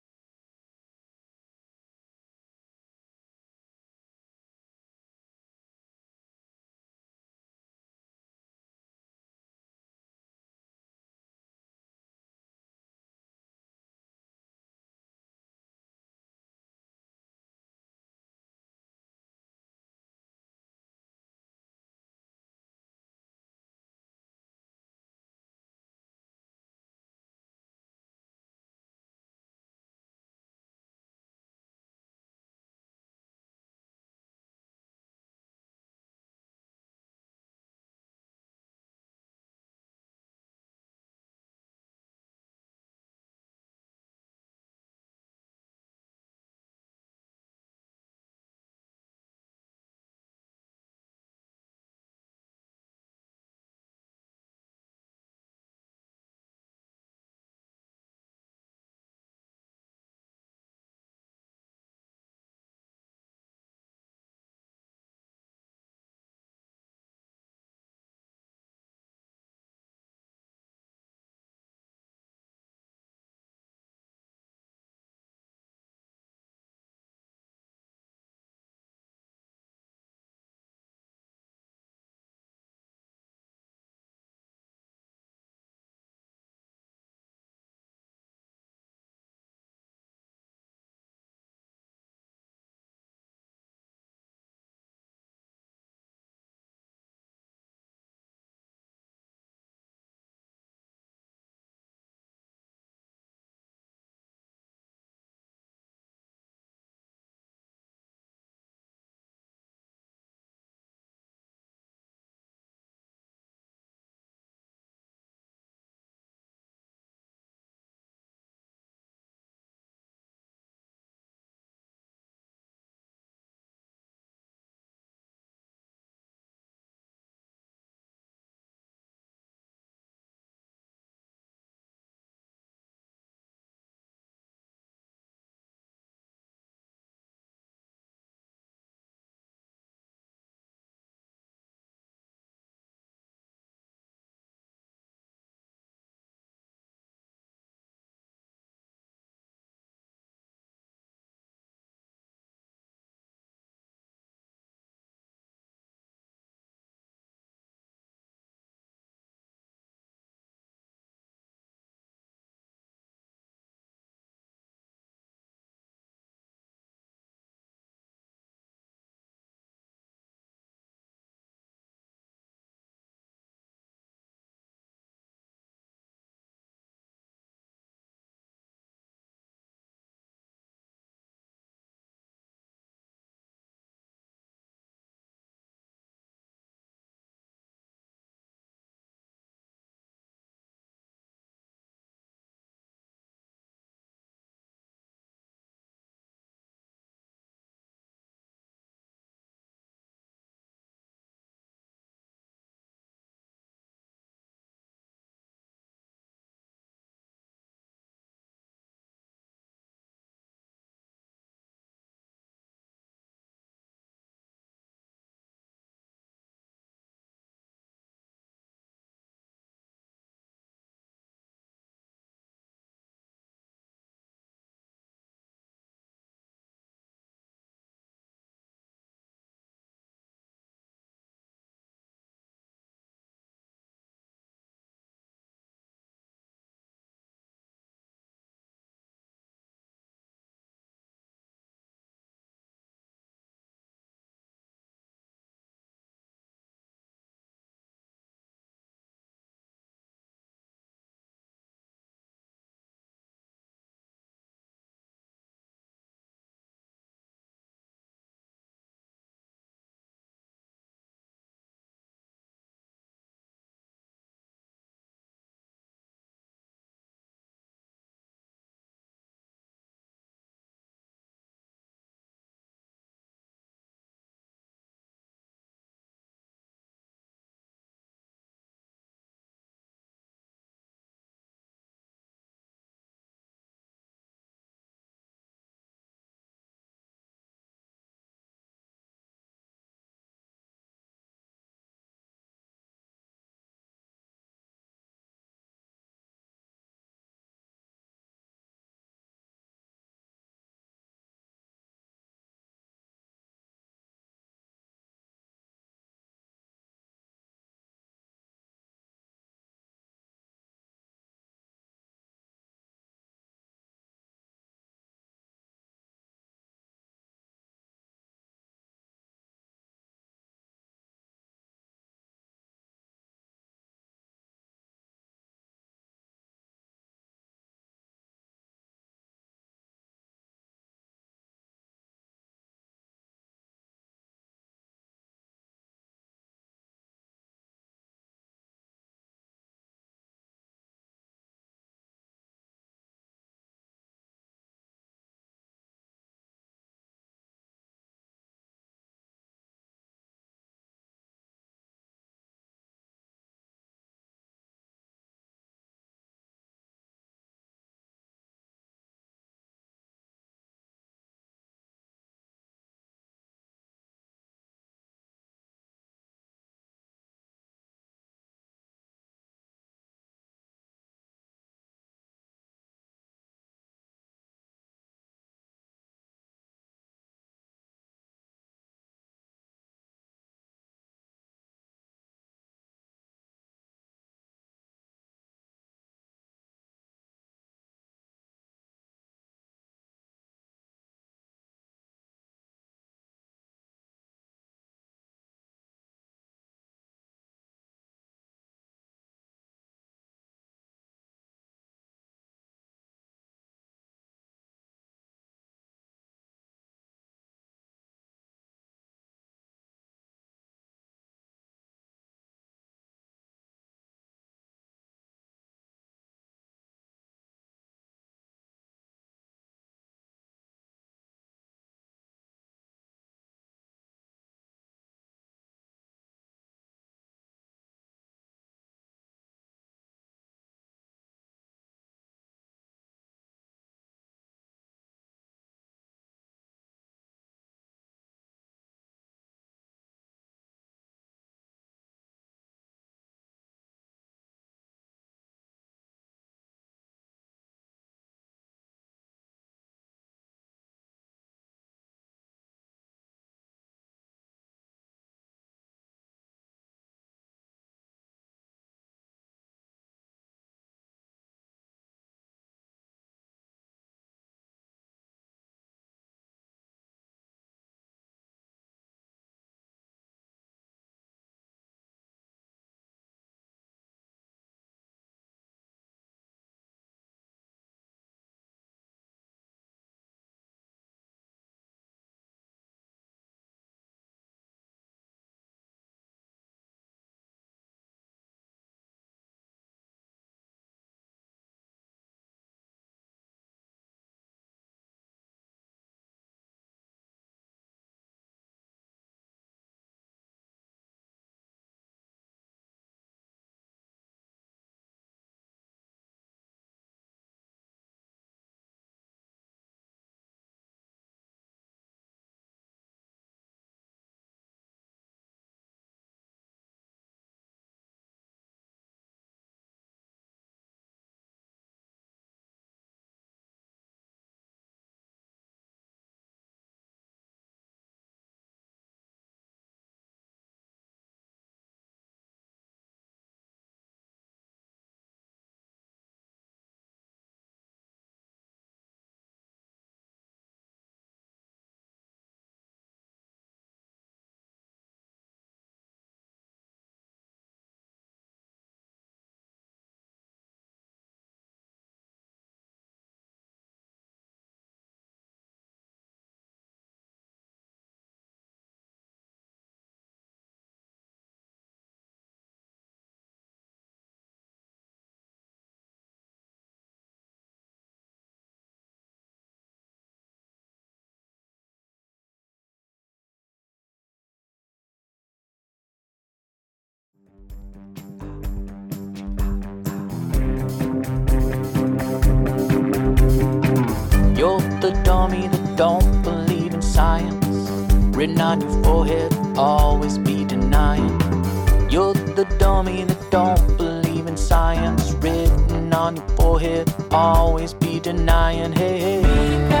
the dummy that don't believe in science. Written on your forehead, always be denying. You're the dummy that don't believe in science. Written on your forehead, always be denying. Hey, hey.